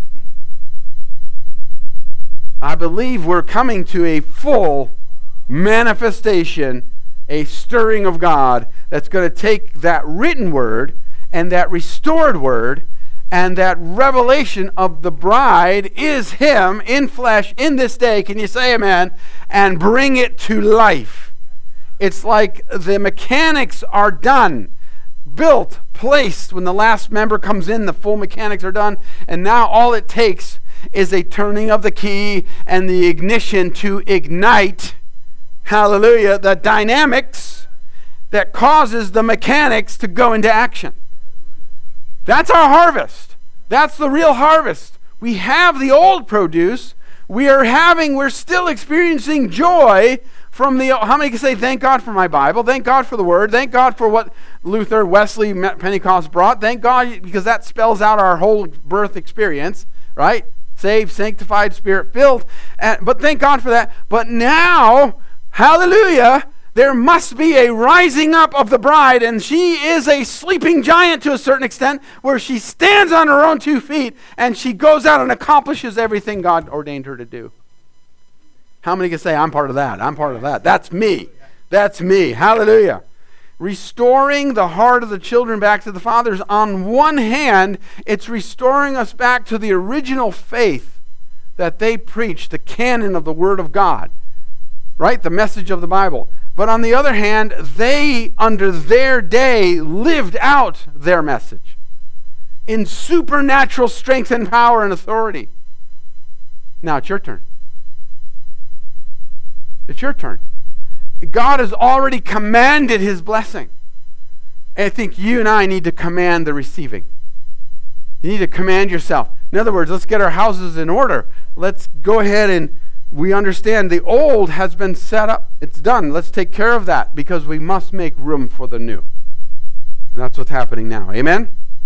I believe we're coming to a full manifestation, a stirring of God that's going to take that written word and that restored word and that revelation of the bride is Him in flesh in this day. Can you say amen? And bring it to life. It's like the mechanics are done, built, placed. When the last member comes in, the full mechanics are done. And now all it takes is a turning of the key and the ignition to ignite, hallelujah, the dynamics that causes the mechanics to go into action. That's our harvest. That's the real harvest. We have the old produce. We are having, we're still experiencing joy from the, how many can say, thank God for my Bible, thank God for the Word, thank God for what Luther, Wesley, Pentecost brought, thank God because that spells out our whole birth experience, right? Saved, sanctified, Spirit-filled, and, but thank God for that. But now, hallelujah, there must be a rising up of the bride, and she is a sleeping giant to a certain extent, where she stands on her own two feet, and she goes out and accomplishes everything God ordained her to do. How many can say, I'm part of that? I'm part of that. That's me. That's me. Hallelujah. Restoring the heart of the children back to the fathers. On one hand, it's restoring us back to the original faith that they preached, the canon of the Word of God, right? The message of the Bible. But on the other hand, they, under their day, lived out their message in supernatural strength and power and authority. Now it's your turn. It's your turn. God has already commanded His blessing. And I think you and I need to command the receiving. You need to command yourself. In other words, let's get our houses in order. Let's go ahead and we understand the old has been set up. It's done. Let's take care of that because we must make room for the new. And that's what's happening now. Amen?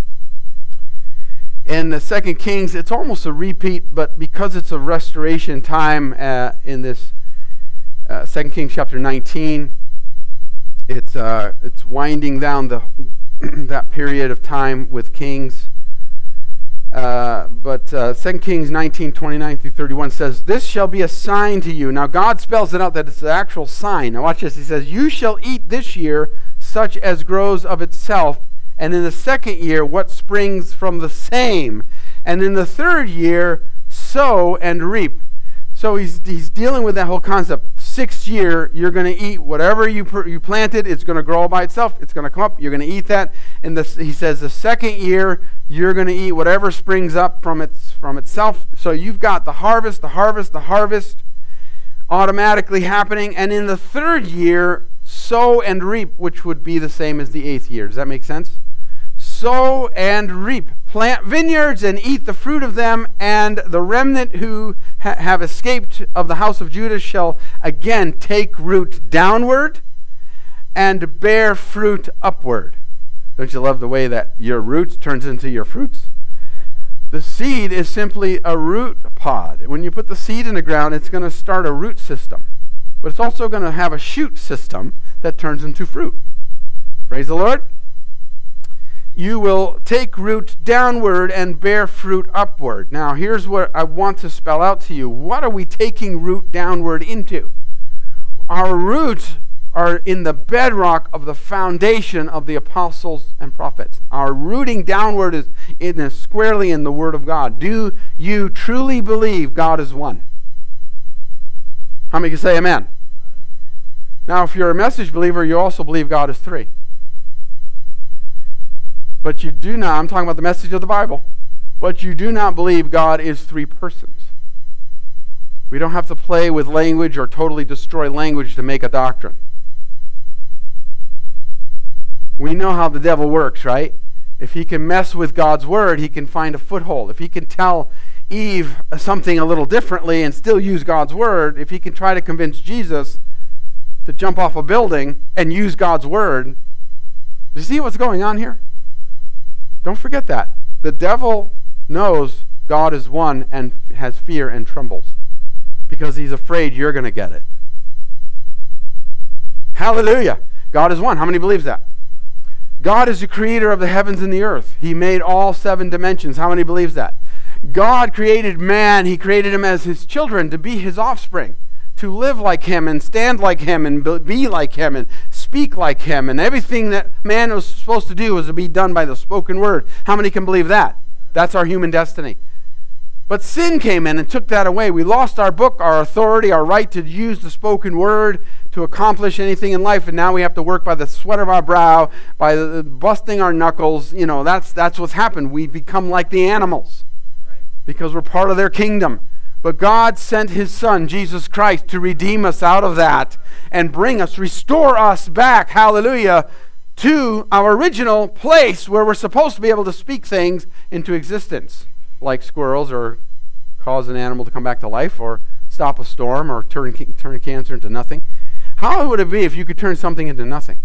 In the Second Kings, it's almost a repeat, but because it's a restoration time uh, in this Uh, Second Kings chapter nineteen, it's uh, it's winding down the that period of time with kings. Uh, but uh, Second Kings nineteen, twenty-nine through thirty-one says, "This shall be a sign to you." Now God spells it out that it's an actual sign. Now watch this. He says, "You shall eat this year such as grows of itself, and in the second year what springs from the same, and in the third year sow and reap." So he's he's dealing with that whole concept. Sixth year, you're going to eat whatever you pr- you planted. It's going to grow by itself. It's going to come up. You're going to eat that. And the, he says the second year, you're going to eat whatever springs up from its from itself. So you've got the harvest, the harvest, the harvest automatically happening. And in the third year, sow and reap, which would be the same as the eighth year. Does that make sense? Sow and reap. Plant vineyards and eat the fruit of them, and the remnant who ha- have escaped of the house of Judah shall again take root downward and bear fruit upward. Don't you love the way that your roots turns into your fruits? The seed is simply a root pod. When you put the seed in the ground, it's going to start a root system. But it's also going to have a shoot system that turns into fruit. Praise the Lord. You will take root downward and bear fruit upward. Now, here's what I want to spell out to you. What are we taking root downward into? Our roots are in the bedrock of the foundation of the apostles and prophets. Our rooting downward is in a, squarely in the Word of God. Do you truly believe God is one? How many can say amen? Now, if you're a message believer, you also believe God is three. But you do not, I'm talking about the message of the Bible, but you do not believe God is three persons. We don't have to play with language or totally destroy language to make a doctrine. We know how the devil works, right? If he can mess with God's word, he can find a foothold. If he can tell Eve something a little differently and still use God's word, if he can try to convince Jesus to jump off a building and use God's word, do you see what's going on here? Don't forget that. The devil knows God is one and has fear and trembles because he's afraid you're going to get it. Hallelujah. God is one. How many believes that? God is the creator of the heavens and the earth. He made all seven dimensions. How many believes that? God created man. He created him as his children to be his offspring, to live like him and stand like him and be like him and speak like him. And everything that man was supposed to do was to be done by the spoken word. How many can believe that? That's our human destiny. But sin came in and took that away. We lost our book, our authority, our right to use the spoken word to accomplish anything in life, and now we have to work by the sweat of our brow, by the, the busting our knuckles. You know, that's that's what's happened. We become like the animals because we're part of their kingdom. But God sent his Son, Jesus Christ, to redeem us out of that and bring us, restore us back, hallelujah, to our original place where we're supposed to be able to speak things into existence, like squirrels, or cause an animal to come back to life, or stop a storm, or turn turn cancer into nothing. How would it be if you could turn something into nothing?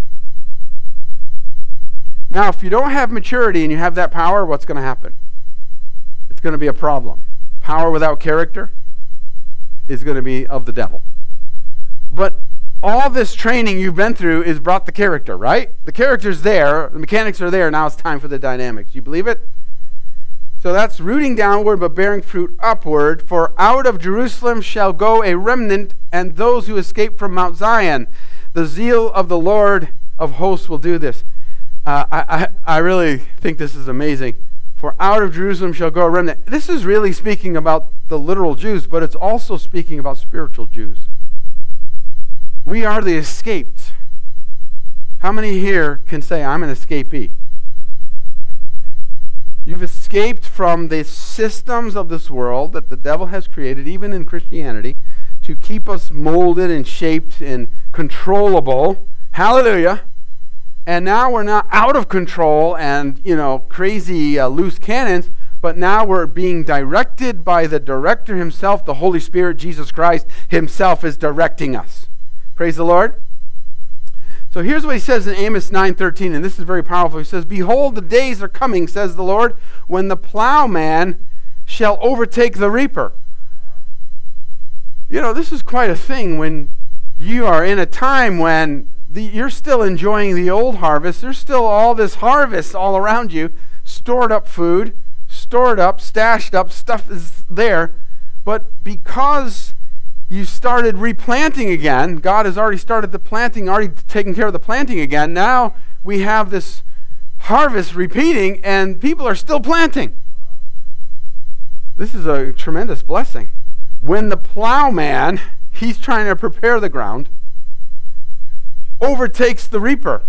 Now, if you don't have maturity and you have that power, what's going to happen? It's going to be a problem. Power without character is going to be of the devil. But all this training you've been through is brought the character, right? The character's there, the mechanics are there, now it's time for the dynamics. You believe it? So that's rooting downward but bearing fruit upward. For out of Jerusalem shall go a remnant, and those who escape from Mount Zion. The zeal of the Lord of hosts will do this. Uh, I, I, I really think this is amazing. For out of Jerusalem shall go a remnant. This is really speaking about the literal Jews, but it's also speaking about spiritual Jews. We are the escaped. How many here can say, I'm an escapee? You've escaped from the systems of this world that the devil has created, even in Christianity, to keep us molded and shaped and controllable. Hallelujah. And now we're not out of control and, you know, crazy uh, loose cannons, but now we're being directed by the director himself, the Holy Spirit, Jesus Christ himself is directing us. Praise the Lord. So here's what he says in Amos nine thirteen, and this is very powerful. He says, behold, the days are coming, says the Lord, when the plowman shall overtake the reaper. You know, this is quite a thing when you are in a time when the, you're still enjoying the old harvest. There's still all this harvest all around you, stored up food, stored up, stashed up, stuff is there. But because you started replanting again, God has already started the planting, already taken care of the planting again. Now we have this harvest repeating, and people are still planting. This is a tremendous blessing. When the plowman, he's trying to prepare the ground, overtakes the reaper,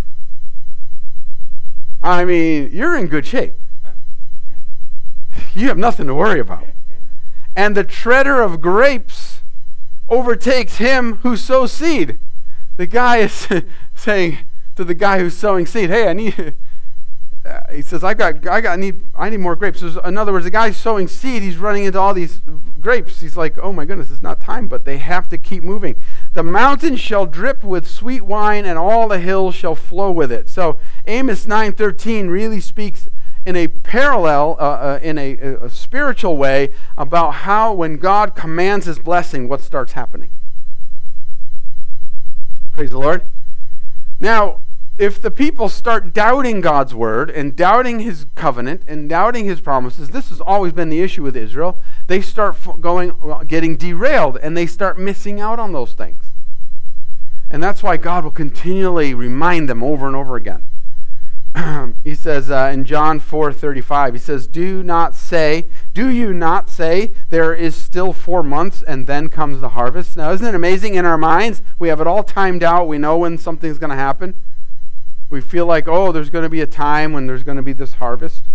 I mean, you're in good shape. You have nothing to worry about. And the treader of grapes overtakes him who sows seed. The guy is saying to the guy who's sowing seed, hey, I need, uh, he says, I got, I got, I need, I need more grapes. So in other words, the guy sowing seed, he's running into all these grapes. He's like, oh my goodness, it's not time, but they have to keep moving. The mountains shall drip with sweet wine, and all the hills shall flow with it. So Amos nine thirteen really speaks in a parallel, uh, uh, in a, a spiritual way, about how when God commands his blessing, what starts happening. Praise the Lord. Now, if the people start doubting God's word and doubting his covenant and doubting his promises, this has always been the issue with Israel. They start going, getting derailed, and they start missing out on those things. And that's why God will continually remind them over and over again. He says uh, in John four thirty-five, he says, do not say, do you not say, there is still four months and then comes the harvest? Now, isn't it amazing? In our minds, we have it all timed out. We know when something's going to happen. We feel like, oh, there's going to be a time when there's going to be this harvest.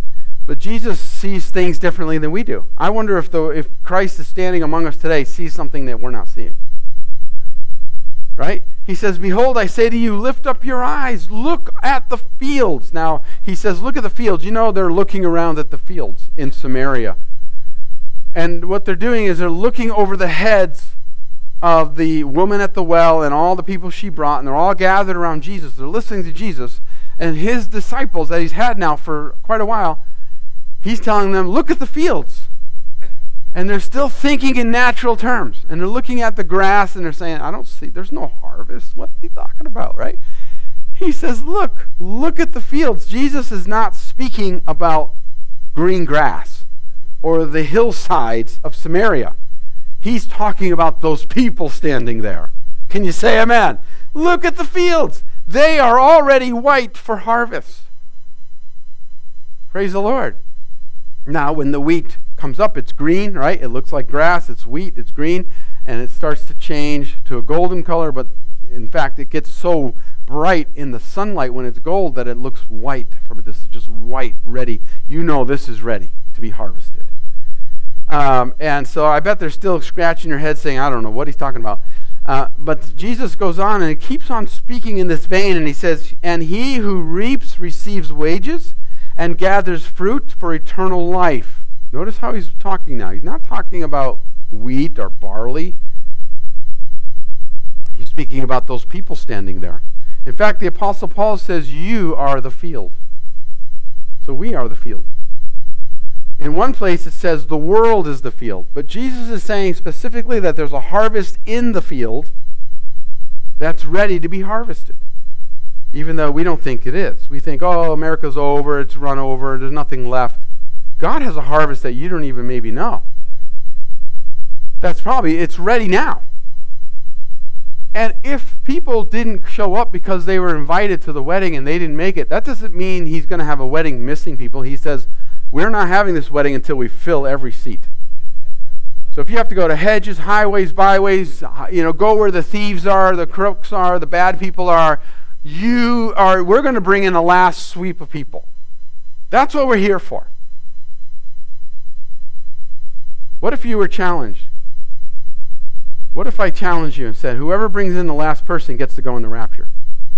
But Jesus sees things differently than we do. I wonder if the if Christ is standing among us today, sees something that we're not seeing. Right? He says, behold, I say to you, lift up your eyes, look at the fields. Now, he says, look at the fields. You know, they're looking around at the fields in Samaria. And what they're doing is they're looking over the heads of the woman at the well and all the people she brought, and they're all gathered around Jesus. They're listening to Jesus. And his disciples that he's had now for quite a while, he's telling them, look at the fields. And they're still thinking in natural terms. And they're looking at the grass and they're saying, I don't see, there's no harvest. What are you talking about, right? He says, look, look at the fields. Jesus is not speaking about green grass or the hillsides of Samaria. He's talking about those people standing there. Can you say amen? Look at the fields. They are already white for harvest. Praise the Lord. Now, when the wheat comes up, it's green, right? It looks like grass. It's wheat. It's green. And it starts to change to a golden color. But in fact, it gets so bright in the sunlight when it's gold that it looks white from this, just white, ready. You know this is ready to be harvested. Um, and so I bet they're still scratching their head saying, I don't know what he's talking about. Uh, but Jesus goes on and he keeps on speaking in this vein, and he says, and he who reaps receives wages and gathers fruit for eternal life. Notice how he's talking now. He's not talking about wheat or barley. He's speaking about those people standing there. In fact, the Apostle Paul says, you are the field. So we are the field. In one place it says the world is the field. But Jesus is saying specifically that there's a harvest in the field that's ready to be harvested. Even though we don't think it is. We think, oh, America's over, it's run over, there's nothing left. God has a harvest that you don't even maybe know. That's probably, it's ready now. And if people didn't show up because they were invited to the wedding and they didn't make it, that doesn't mean he's going to have a wedding missing people. He says, we're not having this wedding until we fill every seat. So if you have to go to hedges, highways, byways, you know, go where the thieves are, the crooks are, the bad people are, you are, we're going to bring in the last sweep of people. That's what we're here for. What if you were challenged? What if I challenged you and said, whoever brings in the last person gets to go in the rapture?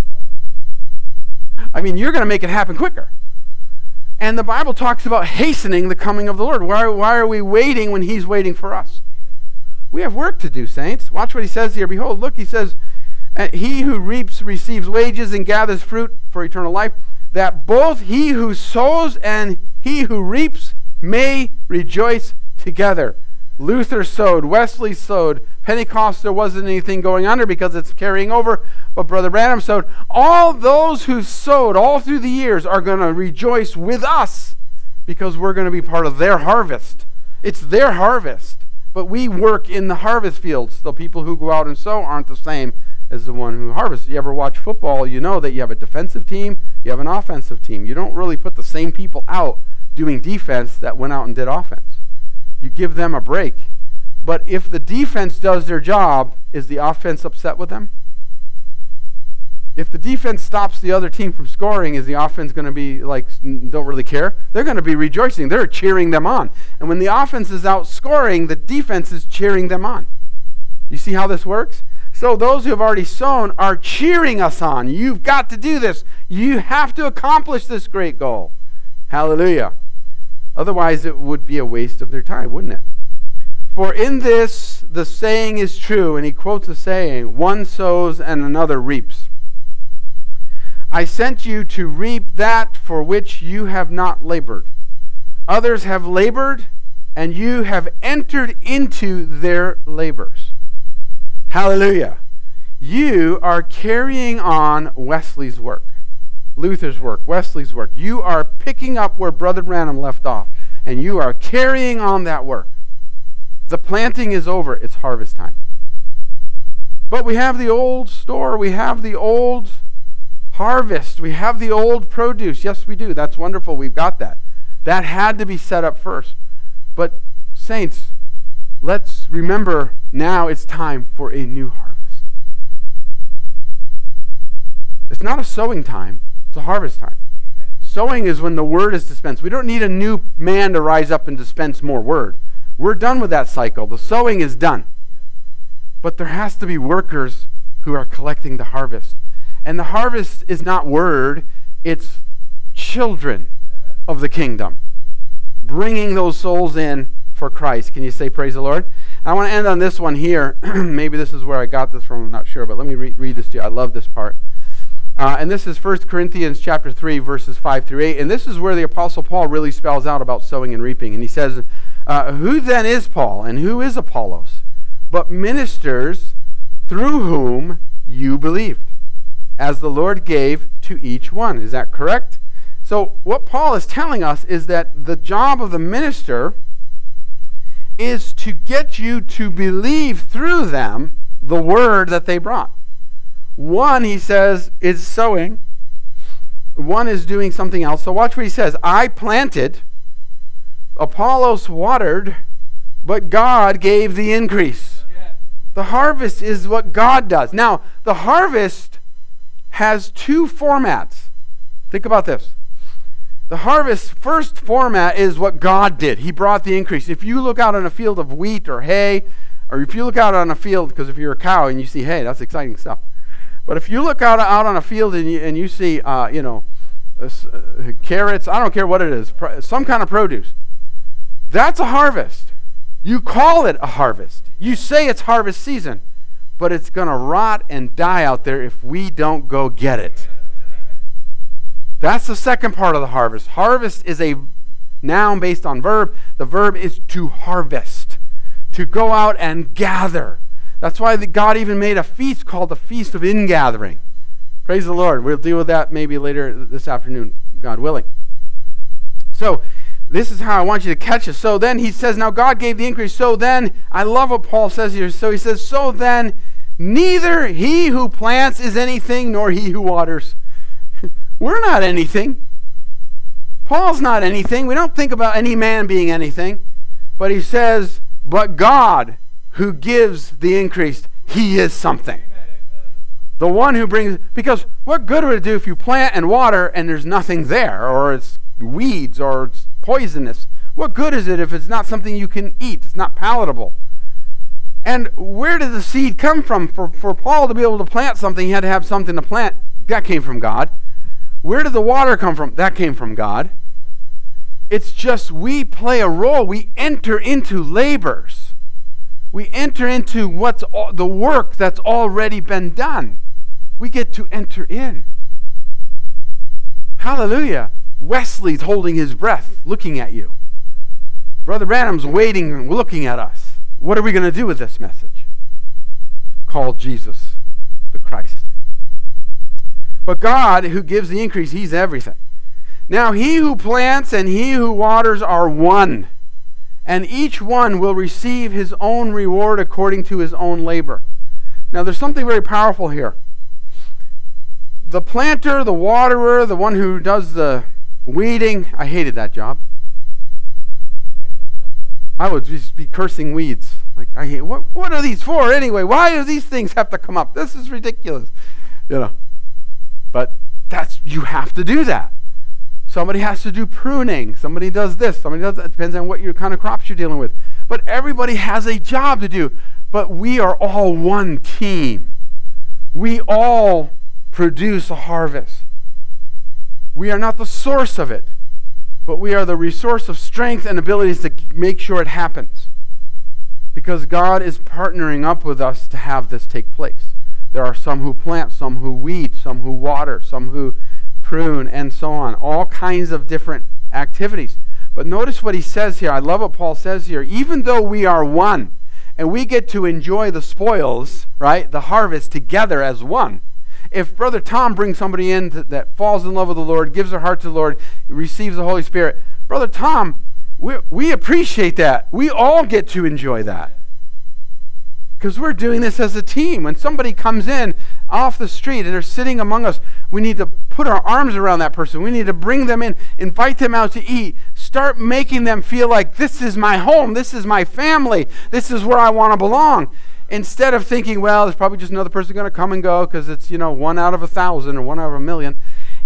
I mean, you're going to make it happen quicker. And the Bible talks about hastening the coming of the Lord. Why, why are we waiting when he's waiting for us? We have work to do, saints. Watch what he says here. Behold, look, he says, he who reaps receives wages and gathers fruit for eternal life, that both he who sows and he who reaps may rejoice together. Luther sowed, Wesley sowed, Pentecost there wasn't anything going under because it's carrying over, but Brother Branham sowed. All those who sowed all through the years are going to rejoice with us because we're going to be part of their harvest. It's their harvest, but we work in the harvest fields. The people who go out and sow aren't the same as the one who harvests. You ever watch football, you know that you have a defensive team, you have an offensive team. You don't really put the same people out doing defense that went out and did offense. You give them a break. But if the defense does their job, is the offense upset with them? If the defense stops the other team from scoring, is the offense going to be like, don't really care? They're going to be rejoicing. They're cheering them on. And when the offense is out scoring, the defense is cheering them on. You see how this works? So those who have already sown are cheering us on. You've got to do this. You have to accomplish this great goal. Hallelujah. Otherwise, it would be a waste of their time, wouldn't it? For in this, the saying is true, and he quotes the saying, one sows and another reaps. I sent you to reap that for which you have not labored. Others have labored, and you have entered into their labors. Hallelujah. You are carrying on Wesley's work, Luther's work, Wesley's work. You are picking up where Brother Branham left off, and you are carrying on that work. The planting is over. It's harvest time. But we have the old store. We have the old harvest. We have the old produce. Yes, we do. That's wonderful. We've got that. That had to be set up first. But saints, let's remember now it's time for a new harvest. It's not a sowing time. It's a harvest time. Amen. Sowing is when the word is dispensed. We don't need a new man to rise up and dispense more word. We're done with that cycle. The sowing is done. But there has to be workers who are collecting the harvest. And the harvest is not word, it's children of the kingdom, bringing those souls in for Christ. Can you say praise the Lord? I want to end on this one here. Maybe this is where I got this from, I'm not sure, but let me re- read this to you. I love this part. Uh, and this is First Corinthians chapter three, verses five through eight. And this is where the Apostle Paul really spells out about sowing and reaping. And he says, uh, who then is Paul and who is Apollos? But ministers through whom you believed, as the Lord gave to each one. Is that correct? So what Paul is telling us is that the job of the minister is to get you to believe through them the word that they brought. One, he says, is sowing. One is doing something else. So watch what he says. I planted, Apollos watered, but God gave the increase. Yeah. The harvest is what God does. Now, the harvest has two formats. Think about this. The harvest first format is what God did. He brought the increase. If you look out on a field of wheat or hay, or if you look out on a field, because if you're a cow and you see hay, that's exciting stuff. But if you look out, out on a field and you, and you see, uh, you know, uh, uh, carrots, I don't care what it is, pr- some kind of produce, that's a harvest. You call it a harvest. You say it's harvest season, but it's going to rot and die out there if we don't go get it. That's the second part of the harvest. Harvest is a noun based on verb. The verb is to harvest, to go out and gather. That's why the God even made a feast called the Feast of Ingathering. Praise the Lord. We'll deal with that maybe later this afternoon, God willing. So this is how I want you to catch it. So then he says, now God gave the increase. So then, I love what Paul says here. So he says, so then, neither he who plants is anything, nor he who waters. We're not anything. Paul's not anything. We don't think about any man being anything. But he says, but God who gives the increase, he is something. The one who brings, because what good would it do if you plant and water and there's nothing there, or it's weeds, or it's poisonous? What good is it if it's not something you can eat? It's not palatable. And where did the seed come from? For, for Paul to be able to plant something, he had to have something to plant. That came from God. Where did the water come from? That came from God. It's just we play a role. We enter into labors. We enter into what's all, the work that's already been done. We get to enter in. Hallelujah. Wesley's holding his breath, looking at you. Brother Branham's waiting, looking at us. What are we going to do with this message? Called Jesus the Christ. But God, who gives the increase, he's everything. Now he who plants and he who waters are one, and each one will receive his own reward according to his own labor. Now there's something very powerful here. The planter, the waterer, the one who does the weeding, I hated that job. I would just be cursing weeds. Like, I hate, what, what are these for anyway? Why do these things have to come up? This is ridiculous. You know. But that's, you have to do that. Somebody has to do pruning. Somebody does this. Somebody does that. It depends on what your kind of crops you're dealing with. But everybody has a job to do. But we are all one team. We all produce a harvest. We are not the source of it, but we are the resource of strength and abilities to make sure it happens. Because God is partnering up with us to have this take place. There are some who plant, some who weed, some who water, some who prune, and so on. All kinds of different activities. But notice what he says here. I love what Paul says here. Even though we are one, and we get to enjoy the spoils, right, the harvest together as one. If Brother Tom brings somebody in that, that falls in love with the Lord, gives their heart to the Lord, receives the Holy Spirit, Brother Tom, we, we appreciate that. We all get to enjoy that. Because we're doing this as a team. When somebody comes in off the street and they're sitting among us, we need to put our arms around that person. We need to bring them in, invite them out to eat, start making them feel like this is my home, this is my family, this is where I want to belong. Instead of thinking, well, there's probably just another person going to come and go because it's, you know, one out of a thousand or one out of a million.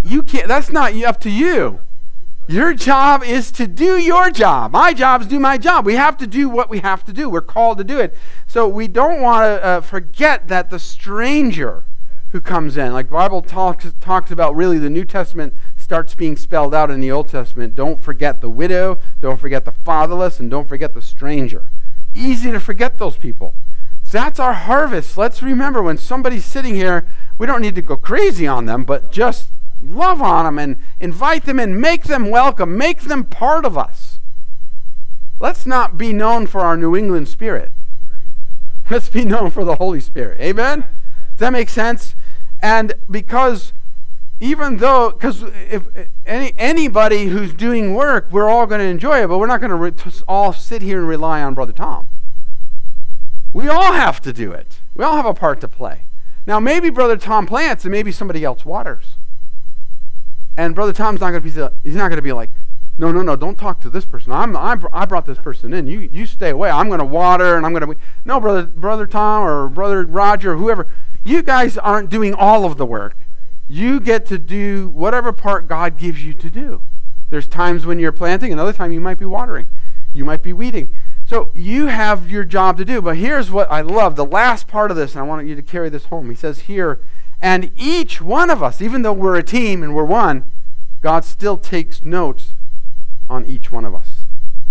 You can't, that's not up to you. Your job is to do your job. My job is to do my job. We have to do what we have to do. We're called to do it. So we don't want to uh, forget that the stranger who comes in, like the Bible talks, talks about really the New Testament starts being spelled out in the Old Testament. Don't forget the widow, don't forget the fatherless, and don't forget the stranger. Easy to forget those people. So that's our harvest. Let's remember when somebody's sitting here, we don't need to go crazy on them, but just love on them and invite them and make them welcome. Make them part of us. Let's not be known for our New England spirit. Let's be known for the Holy Spirit. Amen? Does that make sense? And because even though, because if any anybody who's doing work, we're all going to enjoy it, but we're not going to re- all sit here and rely on Brother Tom. We all have to do it. We all have a part to play. Now, maybe Brother Tom plants and maybe somebody else waters. And Brother Tom's not going to be, he's not going to be like, no, no, no, don't talk to this person. I'm, I'm I brought this person in. You you stay away. I'm going to water and I'm going to, no, Brother Brother Tom or Brother Roger or whoever, you guys aren't doing all of the work. You get to do whatever part God gives you to do. There's times when you're planting, another time you might be watering. You might be weeding. So you have your job to do. But here's what I love, the last part of this, and I want you to carry this home. He says here, and each one of us, even though we're a team and we're one, God still takes notes on each one of us.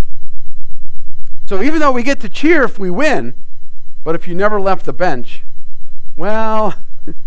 So even though we get to cheer if we win, but if you never left the bench, well,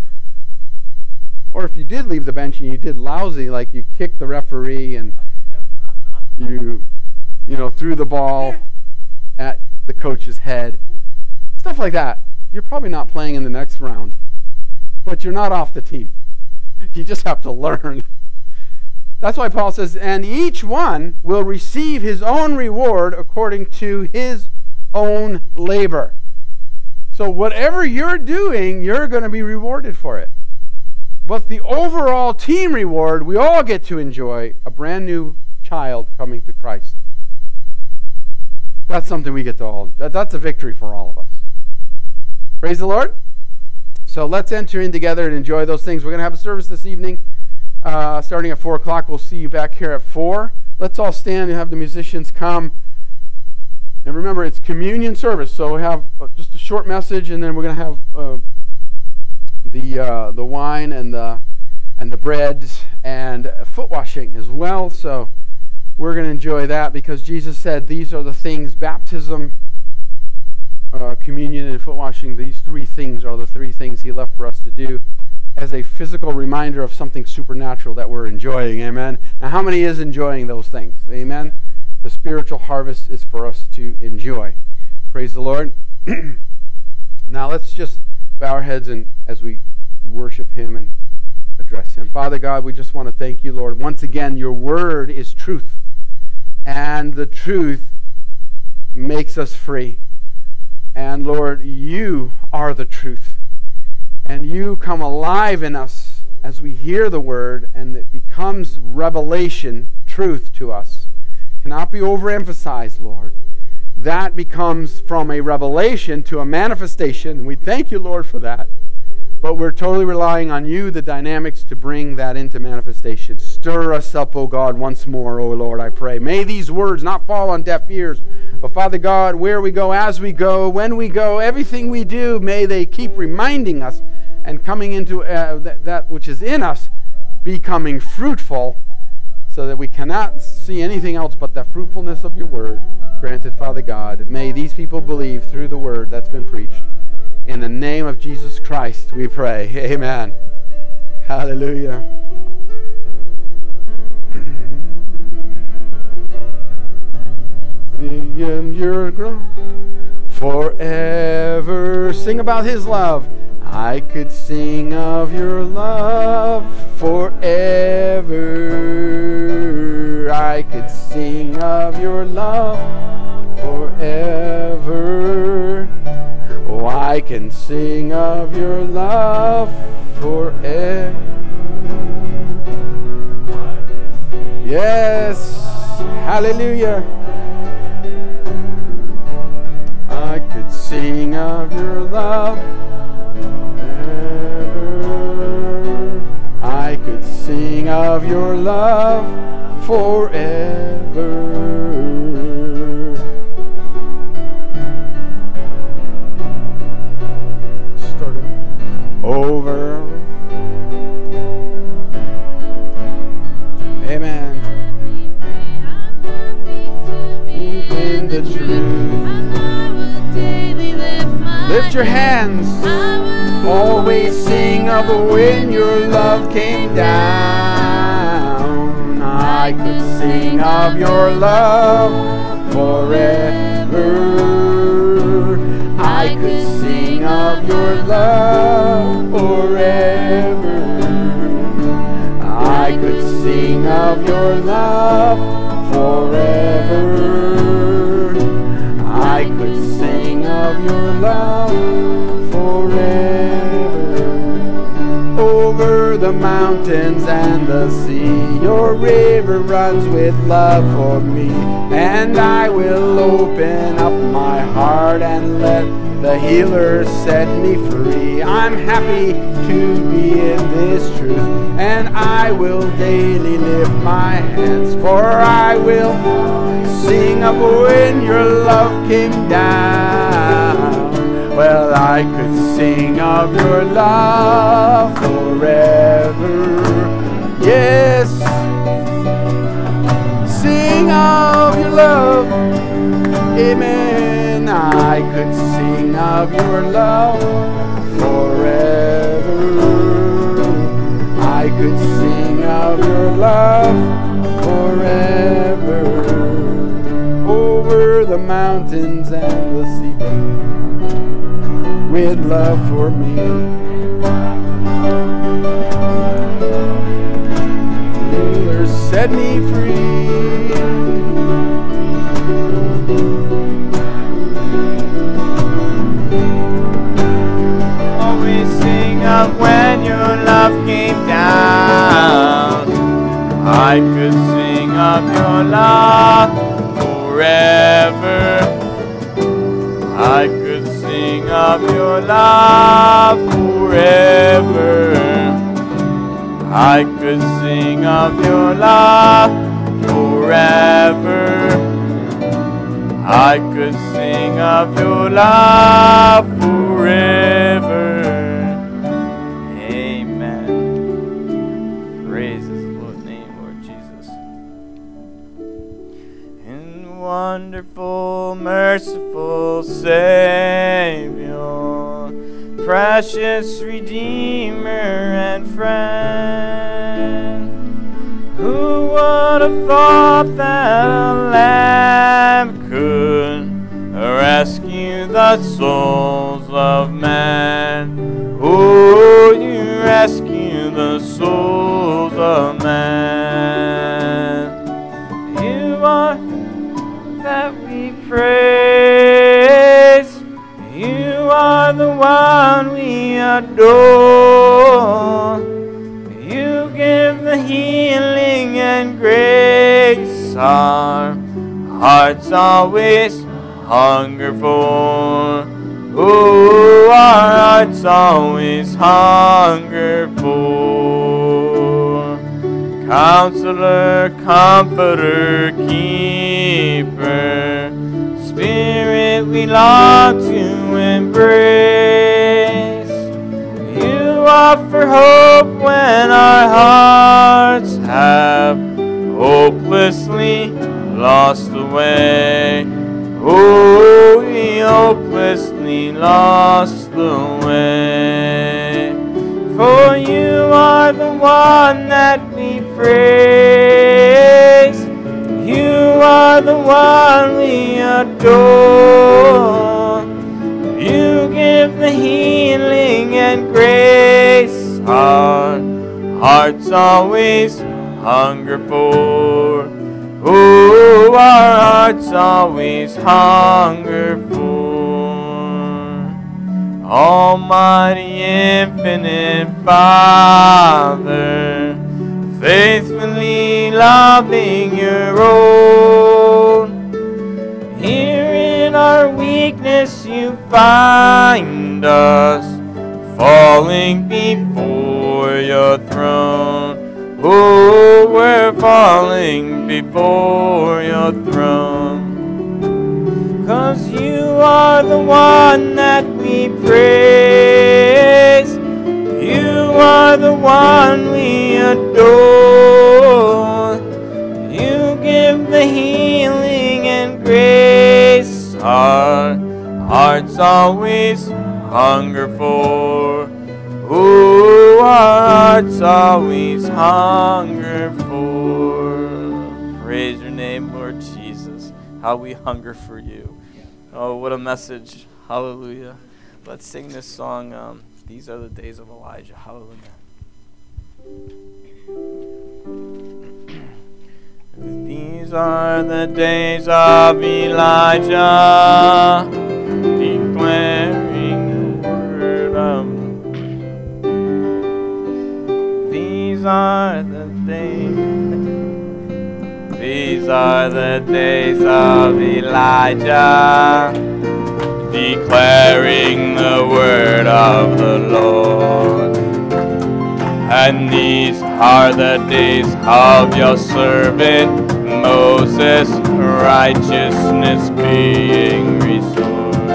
or if you did leave the bench and you did lousy, like you kicked the referee and you, you know, threw the ball at the coach's head, stuff like that, you're probably not playing in the next round. But you're not off the team. You just have to learn. That's why Paul says, and each one will receive his own reward according to his own labor. So whatever you're doing, you're going to be rewarded for it. But the overall team reward, we all get to enjoy a brand new child coming to Christ. That's something we get to all, that's a victory for all of us. Praise the Lord. So let's enter in together and enjoy those things. We're going to have a service this evening, uh, starting at four o'clock. We'll see you back here at four. Let's all stand and have the musicians come. And remember, it's communion service, so we have uh, just a short message, and then we're going to have uh, the uh, the wine and the and the bread and foot washing as well. So we're going to enjoy that because Jesus said these are the things: baptism, Uh, communion and foot washing. These three things are the three things he left for us to do as a physical reminder of something supernatural that we're enjoying. Amen. Now, how many is enjoying those things? Amen. The spiritual harvest is for us to enjoy. Praise the Lord. Now let's just bow our heads and as we worship him and address him. Father God, we just want to thank you, Lord. Once again, your word is truth, and the truth makes us free. And Lord, you are the truth. And you come alive in us as we hear the word, and it becomes revelation, truth to us. Cannot be overemphasized, Lord. That becomes from a revelation to a manifestation. And we thank you, Lord, for that. But we're totally relying on you, the dynamics, to bring that into manifestation. Stir us up, O God, once more, O Lord, I pray. May these words not fall on deaf ears. But Father God, where we go, as we go, when we go, everything we do, may they keep reminding us and coming into uh, th- that which is in us, becoming fruitful, so that we cannot see anything else but the fruitfulness of your word. Granted, Father God, may these people believe through the word that's been preached. In the name of Jesus Christ, we pray. Amen. Hallelujah. In your ground forever. Sing about his love. I could sing of your love forever. I could sing of your love forever. Oh, I can sing of your love forever. Yes. Hallelujah. I could sing of your love forever. I could sing sing of your love forever. Start over. Amen. In the truth. Lift your hands. Always sing of when your love came down. I could sing of your love forever. I could sing of your love forever. I could sing of your love forever. I could sing of your love forever. Over the mountains and the sea, your river runs with love for me. And I will open up my heart and let the healer set me free. I'm happy to be in this truth, and I will daily lift my hands, for I will sing of when your love came down. Well, I could sing of your love forever. Yes, sing of your love. Amen. I could sing of your love forever. I could sing of your love forever. Over the mountains and the sea, with love for me. Ruler set me free. Always sing of when your love came down. I could sing of your love forever. I could sing of your love forever. I could sing of your love forever. I could sing of your love forever. Amen. Praise His Lord's name, Lord Jesus. And wonderful, merciful Savior, precious Redeemer and friend, who would have thought that a lamb could rescue the souls of man? Oh, you rescue the souls of man. You are that we praise. You are the one we adore. You give the healing and grace our hearts always hunger for. Oh, our hearts always hunger for. Counselor, Comforter, Keeper, Spirit we long to embrace. You offer hope when our hearts have hopelessly lost the way. Oh, we hopelessly lost the way. For you are the one that we praise. You are the one we adore. You give the healing and grace our hearts always hunger for. Oh, our hearts always hunger for. Almighty infinite Father, faithfully loving your own. Here in our weakness you find us, falling before your throne. Oh, we're falling before your throne. 'Cause you are the one that we praise. You are the one we adore. You give the healing and grace our hearts always hunger for. Oh, our hearts always hunger for. Praise your name, Lord Jesus. How we hunger for you. Oh, what a message. Hallelujah. Let's sing this song. Um, These are the days of Elijah. Hallelujah. These are the days of Elijah, declaring the word of. These are the days. These are the days of Elijah, declaring the word of the Lord. And these are the days of your servant Moses, righteousness being restored.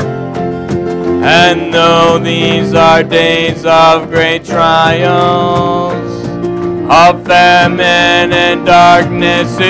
And though these are days of great trials, of famine and darkness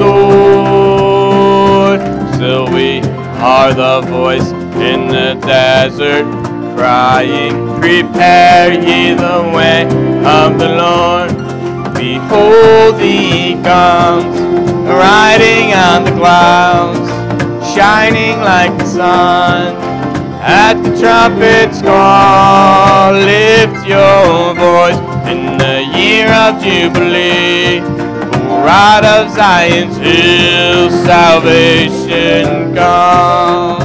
ensued, still we are the voice in the desert, crying, prepare ye the way of the Lord. Behold, he comes, riding on the clouds, shining like the sun. At the trumpet's call, lift your voice in the year of Jubilee. For out of Zion's hill, salvation comes.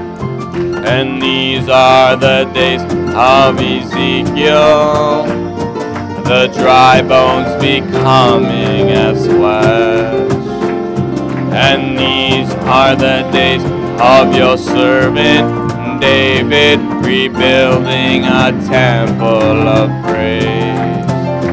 And these are the days of Ezekiel, the dry bones becoming as flesh. And these are the days of your servant David, rebuilding a temple of praise.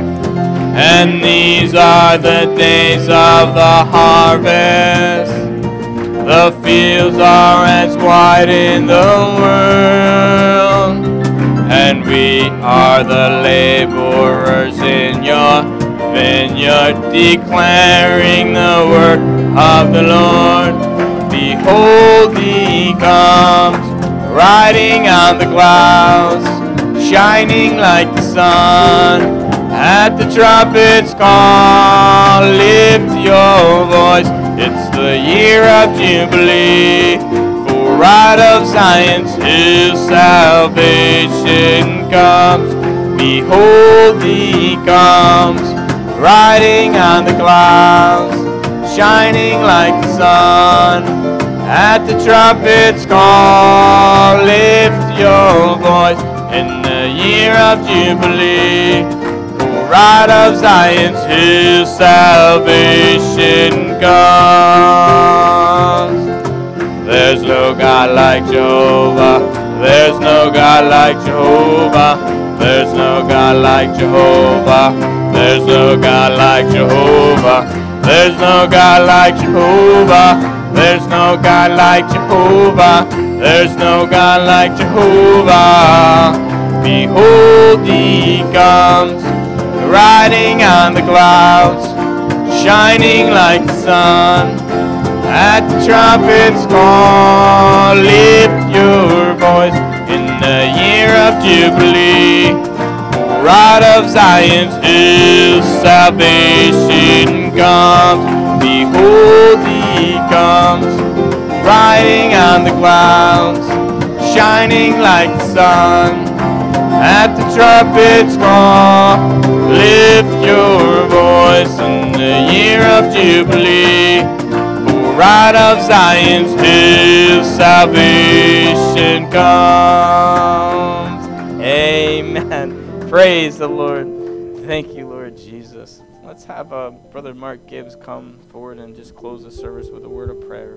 And these are the days of the harvest. The fields are as white in the world, and we are the laborers in your vineyard, declaring the word of the Lord. Behold, he comes, riding on the clouds, shining like the sun. At the trumpet's call, lift your voice. It's the year of Jubilee. For out of Zion's hill, salvation comes. Behold, he comes, riding on the clouds, shining like the sun. At the trumpet's call, lift your voice in the year of Jubilee. For out of Zion's hill, salvation comes. There's no God like Jehovah. There's no God like Jehovah. There's no God like Jehovah. There's no God like Jehovah. There's no God like Jehovah. There's no God like Jehovah. There's no God like Jehovah. Behold, he comes, riding on the clouds, shining like the sun. At the trumpet's call, lift your voice in the year of Jubilee. For out of Zion's hill, salvation comes. Behold, he comes, riding on the clouds, shining like the sun. At the trumpet's call, lift your voice in the year of Jubilee. For out of Zion's hill, salvation comes. Amen. Praise the Lord. Thank you, Lord Jesus. Let's have uh, Brother Mark Gibbs come forward and just close the service with a word of prayer.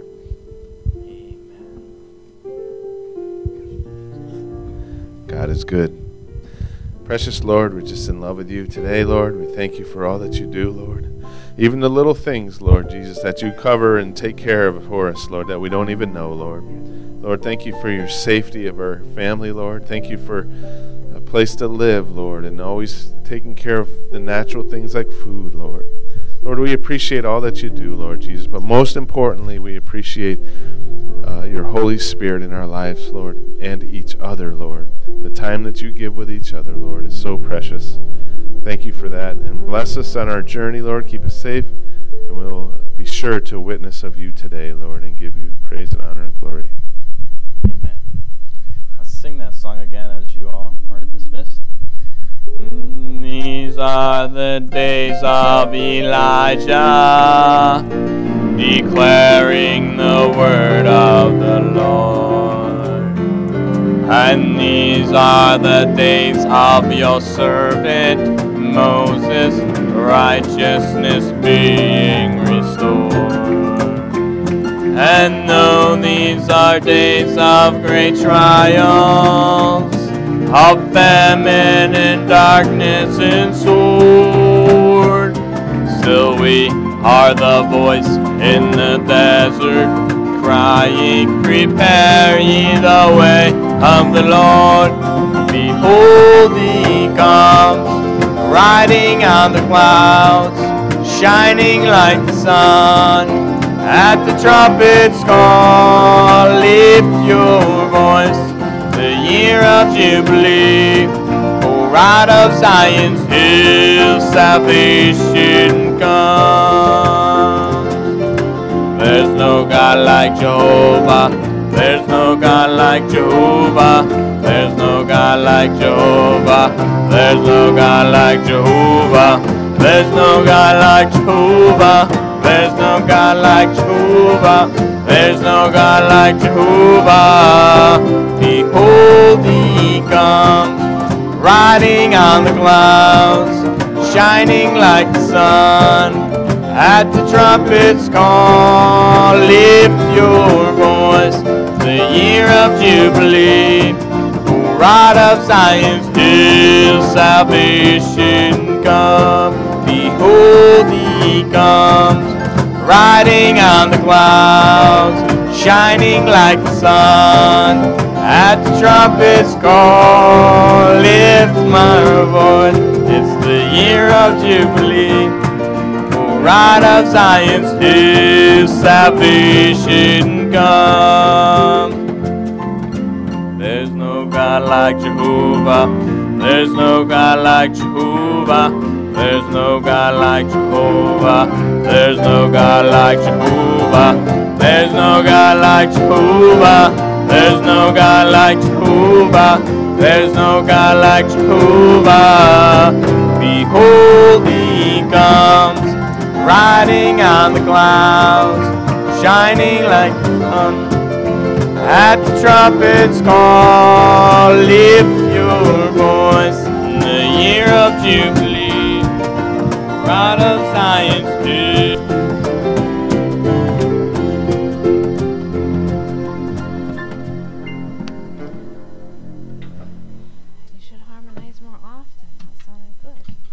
God is good. Precious Lord, we're just in love with you today, Lord. We thank you for all that you do, Lord. Even the little things, Lord Jesus, that you cover and take care of for us, Lord, that we don't even know, Lord. Lord, thank you for your safety of our family, Lord. Thank you for a place to live, Lord, and always taking care of the natural things like food, Lord. Lord, we appreciate all that you do, Lord Jesus, but most importantly, we appreciate uh, your Holy Spirit in our lives, Lord, and each other, Lord. The time that you give with each other, Lord, is so precious. Thank you for that, and bless us on our journey, Lord. Keep us safe, and we'll be sure to witness of you today, Lord, and give you praise and honor and glory. Amen. Let's sing that song again as you all are dismissed. These are the days of Elijah, declaring the word of the Lord. And these are the days of your servant Moses, righteousness being restored. And though these are days of great trials, of famine and darkness and sword, still we are the voice in the desert, crying, prepare ye the way of the Lord. Behold, he comes, riding on the clouds, shining like the sun. At the trumpet's call, lift your voice, the year of Jubilee. For out of Zion's hill, salvation comes. There's no God like Jehovah. There's no God like Jehovah. There's no God like Jehovah. There's no God like Jehovah. There's no God like Jehovah. There's no God like Jehovah. There's no God like Jehovah. Behold, he comes, riding on the clouds, shining like the sun. At the trumpet's call, lift your voice, the year of Jubilee. For out of Zion's hill, salvation comes. Behold, he comes, riding on the clouds, shining like the sun. At the trumpet's call, lift my voice, it's the year of Jubilee. For out of Zion's hill, salvation comes. There's no God like Jehovah. There's no God like Jehovah. There's no God like Jehovah. There's no God like Jehovah. There's no God like Jehovah. There's no God like Jehovah. There's no God like Jehovah. Behold, he comes, riding on the clouds, shining like the sun. At the trumpet's call, lift your voice in the year of Jubilee. Out of Zion's hill. You should harmonize more often. That sounded good.